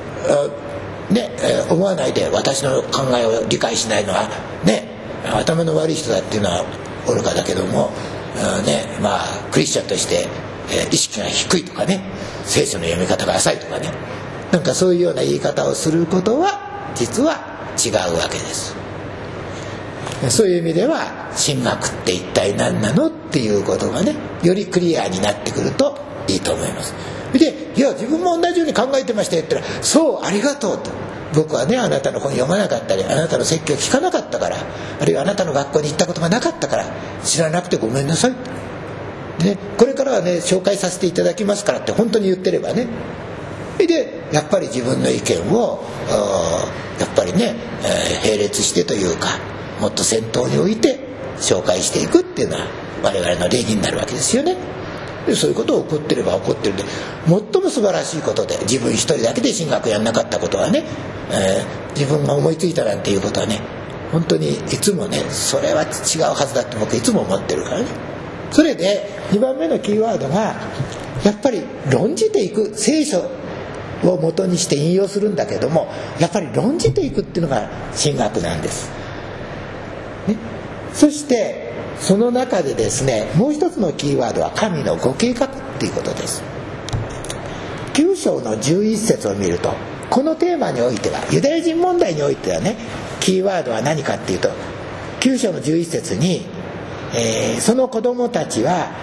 思わないで私の考えを理解しないのはね、頭の悪い人だっていうのは愚かだけども、クリスチャンとして意識が低いとかね、聖書の読み方が浅いとかね、なんかそういうような言い方をすることは実は違うわけです。そういう意味では神学って一体何なのっていうことがね、よりクリアになってくるといいと思います。で、いや自分も同じように考えてましたよって言ったら、そうありがとうと、僕はねあなたの本読まなかったり、あなたの説教聞かなかったから、あるいはあなたの学校に行ったことがなかったから知らなくてごめんなさい、ね、これからはね紹介させていただきますからって本当に言ってればね、でやっぱり自分の意見をやっぱりね、並列してというかもっと先頭に置いて紹介していくっていうのは我々の礼儀になるわけですよね。でそういうことを起こってれば起こってるで、最も素晴らしいことで、自分一人だけで神学やんなかったことはね、自分が思いついたなんていうことはね、本当にいつもねそれは違うはずだって僕いつも思ってるからね。それで2番目のキーワードがやっぱり論じていく、聖書を元にして引用するんだけども、やっぱり論じていくっていうのが神学なんです、ね、そしてその中でですね、もう一つのキーワードは神のご計画っていうことです。9章の11節を見ると、このテーマにおいては、ユダヤ人問題においてはね、キーワードは何かっていうと、9章の11節に、その子供たちは、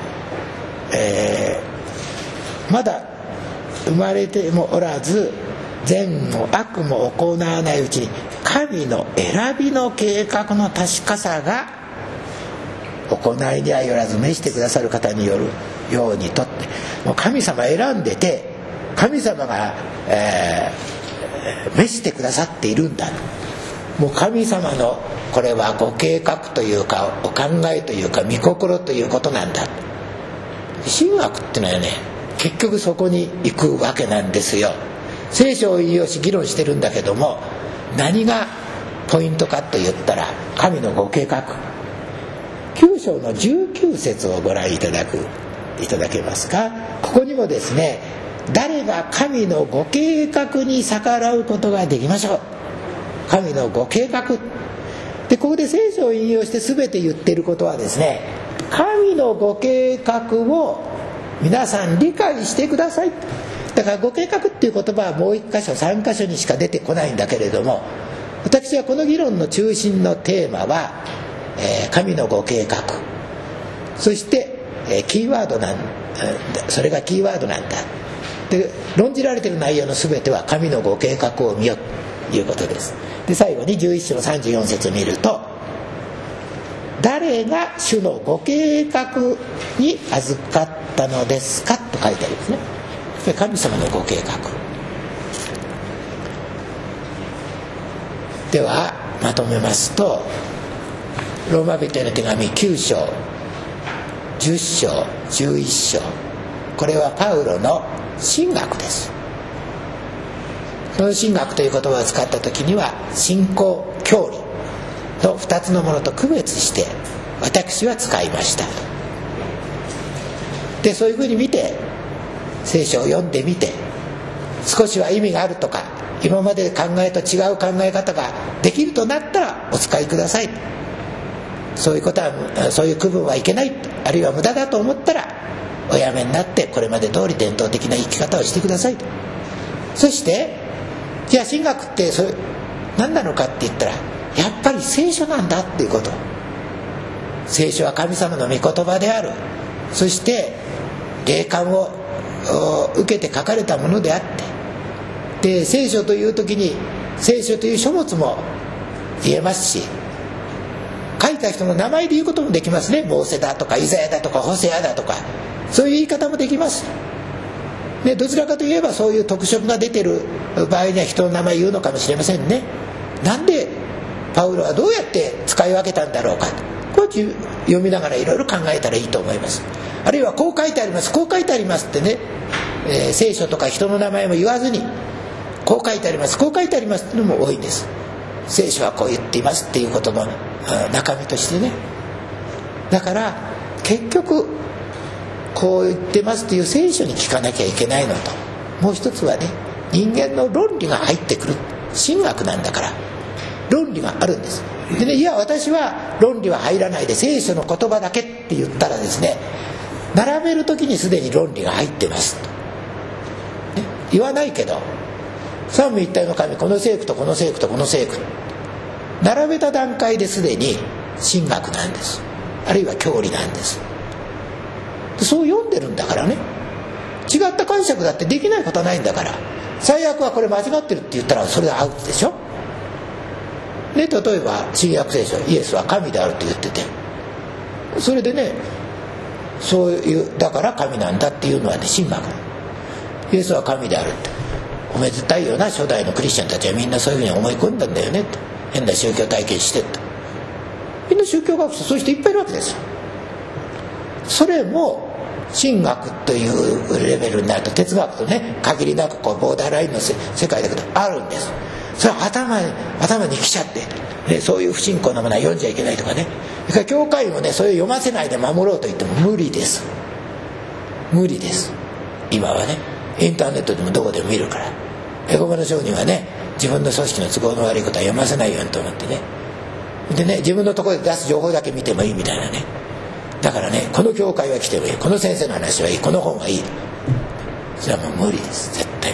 まだ生まれてもおらず善も悪も行わないうちに神の選びの計画の確かさが行いにはよらず召してくださる方によるようにとって、もう神様選んでて神様が、召してくださっているんだ。もう神様のこれはご計画というかお考えというか御心ということなんだ。神学ってのはね結局そこに行くわけなんですよ。聖書を引用し議論してるんだけども、何がポイントかと言ったら神のご計画。9章の19節をご覧いただけますか。ここにもですね、誰が神のご計画に逆らうことができましょう。神のご計画で、ここで聖書を引用して全て言っていることはですね、神のご計画を皆さん理解してください。だからご計画っていう言葉はもう1箇所3箇所にしか出てこないんだけれども、私はこの議論の中心のテーマは、神のご計画、そして、キーワードそれがキーワードなんだ。で論じられている内容の全ては神のご計画を見よということです。で最後に11章の34節を見ると、誰が主のご計画に預かったのですかと書いてあるんですね。で神様のご計画ではまとめますと、ローマ人への手紙9章10章11章、これはパウロの神学です。その神学という言葉を使った時には信仰教理の2つのものと区別して私は使いました。 でそういうふうに見て聖書を読んでみて、少しは意味があるとか今まで考えと違う考え方ができるとなったらお使いください。そういうことは、そういう区分はいけない、あるいは無駄だと思ったらおやめになってこれまで通り伝統的な生き方をしてください。そしてじゃあ神学ってそれ何なのかって言ったら、やっぱり聖書なんだっていうこと。聖書は神様の御言葉である。そして霊感を受けて書かれたものであって、で聖書という時に聖書という書物も言えますし、書いた人の名前で言うこともできますね。モーセだとかイザヤだとかホセアだとか、そういう言い方もできます。でどちらかといえばそういう特色が出てる場合には人の名前言うのかもしれませんね。なんでパウロはどうやって使い分けたんだろうか、こう読みながらいろいろ考えたらいいと思います。あるいはこう書いてあります、こう書いてありますってね、聖書とか人の名前も言わずにこう書いてあります、こう書いてありますっていうのも多いんです。聖書はこう言っていますっていうことの中身としてね。だから結局こう言ってますっていう聖書に聞かなきゃいけないのと、もう一つはね、人間の論理が入ってくる。神学なんだから論理があるんです。でね、いや私は論理は入らないで聖書の言葉だけって言ったらですね、並べる時にすでに論理が入ってますと、ね、言わないけど三位一体の神、この聖句とこの聖句とこの聖句並べた段階ですでに神学なんです。あるいは教理なんです。そう読んでるんだからね、違った解釈だってできないことはないんだから、最悪はこれ間違ってるって言ったらそれでアウトでしょ。ね、例えば新約聖書、イエスは神であると言ってて、それでね、そういうだから神なんだっていうのはね、神学。イエスは神であるって、おめでたいよな、初代のクリスチャンたちはみんなそういうふうに思い込んだんだよねって、変な宗教体験してって、みんな宗教学者そういう人いっぱいいるわけですよ。それも神学というレベルになると、哲学とね限りなくこうボーダーラインの世界だけどあるんです。それは頭に来ちゃって、ね、そういう不信仰なものは読んじゃいけないとかね、それから教会もねそれを読ませないで守ろうと言っても無理です。無理です。今はねインターネットでもどこでも見るから、エホバの証人はね自分の組織の都合の悪いことは読ませないようにと思ってね、でね自分のところで出す情報だけ見てもいいみたいなね。だからね、この教会は来てもいい、この先生の話はいい、この本はいい、それはもう無理です。絶対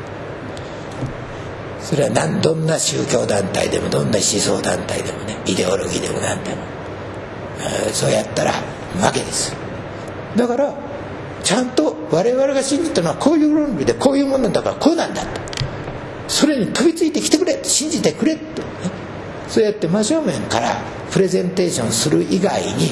それはどんな宗教団体でもどんな思想団体でもね、イデオロギーでも何でも、そうやったら負けです。だからちゃんと我々が信じたのはこういう論理でこういうものだからこうなんだと、それに飛びついてきてくれ、信じてくれと、ね、そうやって真正面からプレゼンテーションする以外に、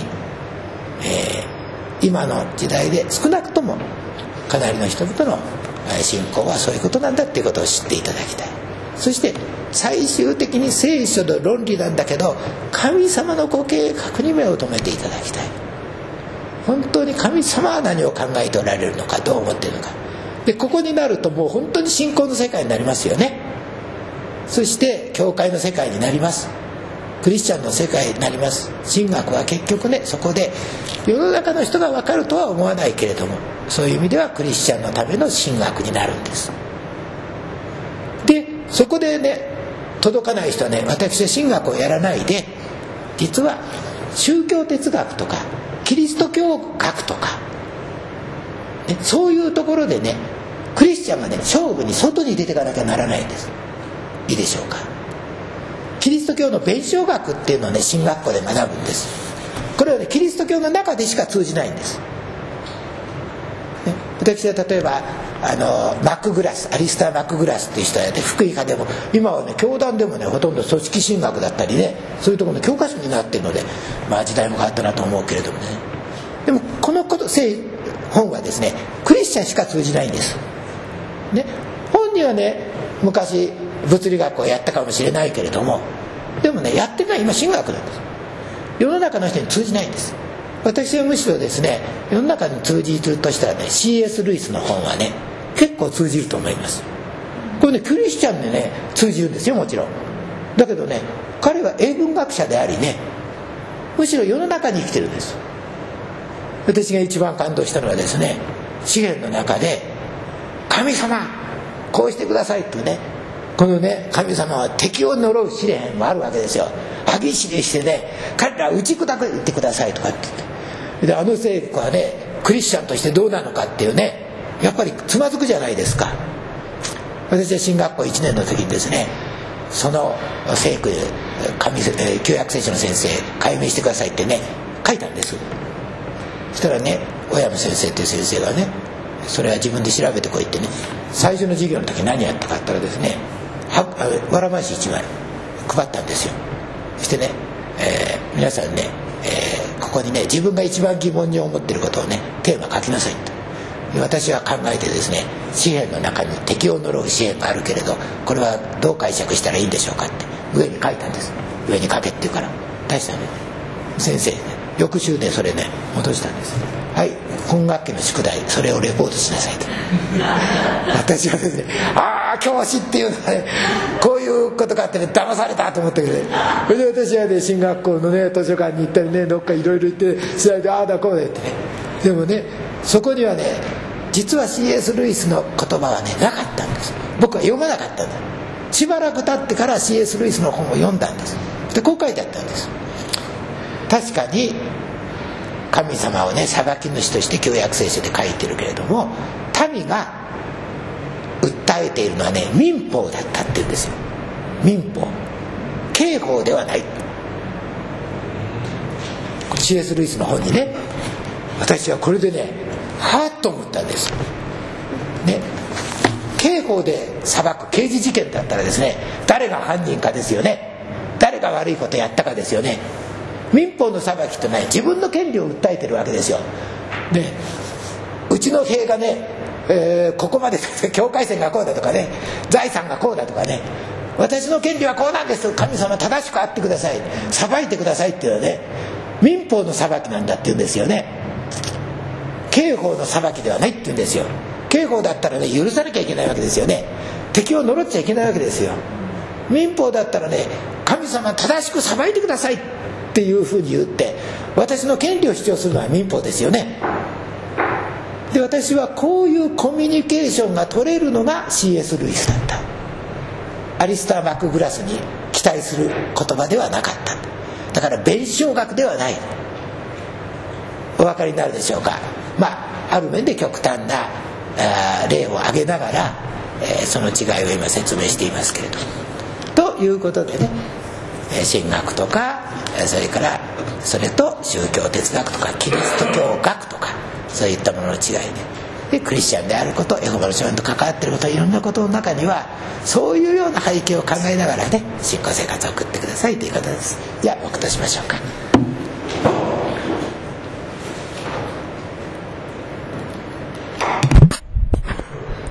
今の時代で少なくともかなりの人々の信仰はそういうことなんだっていうことを知っていただきたい。そして最終的に聖書の論理なんだけど神様のご計画に目を留めていただきたい。本当に神様は何を考えておられるのか、どう思っているのかで、ここになるともう本当に信仰の世界になりますよね。そして教会の世界になります。クリスチャンの世界になります。神学は結局ね、そこで世の中の人が分かるとは思わないけれども、そういう意味ではクリスチャンのための神学になるんです。でそこでね届かない人はね、私は神学をやらないで、実は宗教哲学とかキリスト教学とか、ね、そういうところでねクリスチャンがね勝負に外に出ていかなきゃならないんです。いいでしょうか。キリスト教の弁証学っていうのをね神学校で学ぶんです。これはねキリスト教の中でしか通じないんです、ね、私は例えばマクグラス、アリスター・マクグラスっていう人はね、福音派でも今はね教団でもねほとんど組織神学だったりね、そういうところの教科書になってるので、まあ時代も変わったなと思うけれどもね、でもこの本はですねクリスチャンしか通じないんです、ね、本にはね昔物理学をやったかもしれないけれども、でもねやってるのは今神学なんです。世の中の人に通じないんです。私はむしろですね世の中に通じるとしたらね C.S. ルイスの本はね結構通じると思います。これねクリスチャンでね通じるんですよ、もちろん。だけどね彼は英文学者でありね、むしろ世の中に生きてるんです。 私が一番感動したのはですね、詩篇の中で神様こうしてくださいってね、このね神様は敵を呪う試練もあるわけですよ。激しにしてね、彼ら打ち砕いてくださいとかって言って、であの聖句はねクリスチャンとしてどうなのかっていうね、やっぱりつまずくじゃないですか。私は進学校1年の時にですね、その聖句旧約聖書の先生解明してくださいってね書いたんです。そしたらね、小山先生っていう先生がね、それは自分で調べてこいってね、最初の授業の時何やったかって言ったらですね、わらばし1枚配ったんですよ。そしてね、皆さんね、ここにね自分が一番疑問に思っていることをねテーマ書きなさいと。で私は考えてですね、詩篇の中に敵を呪う詩篇があるけれど、これはどう解釈したらいいんでしょうかって上に書いたんです。上に書けって言うから大したね、先生ね翌週ねそれね戻したんです。はい、今学期の宿題それをレポートしなさいと私はですね、ああ教師っていうのはねこういうことがあってね騙されたと思ったけどね、それで私はね進学校のね図書館に行ったりね、どっかいろいろ行って試合でああだこうだってね、でもねそこにはね実は C.S. ルイスの言葉はねなかったんです。僕は読まなかったんだ。しばらく経ってから C.S. ルイスの本を読んだんです。でこう書いてあったんです。確かに神様をね裁き主として旧約聖書で書いてるけれども、民が訴えているのはね民法だったって言うんですよ。民法、刑法ではない。C.S. ルイスの本にね、私はこれでねはぁと思ったんですね。刑法で裁く刑事事件だったらですね、誰が犯人かですよね、誰が悪いことやったかですよね。民法の裁きとね自分の権利を訴えてるわけですよ。でうちの塀がね、ここまで境界線がこうだとかね、財産がこうだとかね、私の権利はこうなんです、神様正しくあってください、裁いてくださいっていうのはね民法の裁きなんだって言うんですよね。刑法の裁きではないって言うんですよ。刑法だったらね許さなきゃいけないわけですよね。敵を呪っちゃいけないわけですよ。民法だったらね神様正しく裁いてくださいっていうふうに言って、私の権利を主張するのは民法ですよね。で私はこういうコミュニケーションが取れるのが C.S. ルイスだった。アリスター・マクグラスに期待する言葉ではなかった。だから弁証学ではない。お分かりになるでしょうか。ある面で極端な例を挙げながら、その違いを今説明していますけれど、ということでね、神学とかそれからそれと宗教哲学とかキリスト教学とかそういったものの違いでクリスチャンであること、エホバの証人と関わっていること、いろんなことの中にはそういうような背景を考えながらね信仰生活を送ってくださいということです。じゃあ僕としましょうか。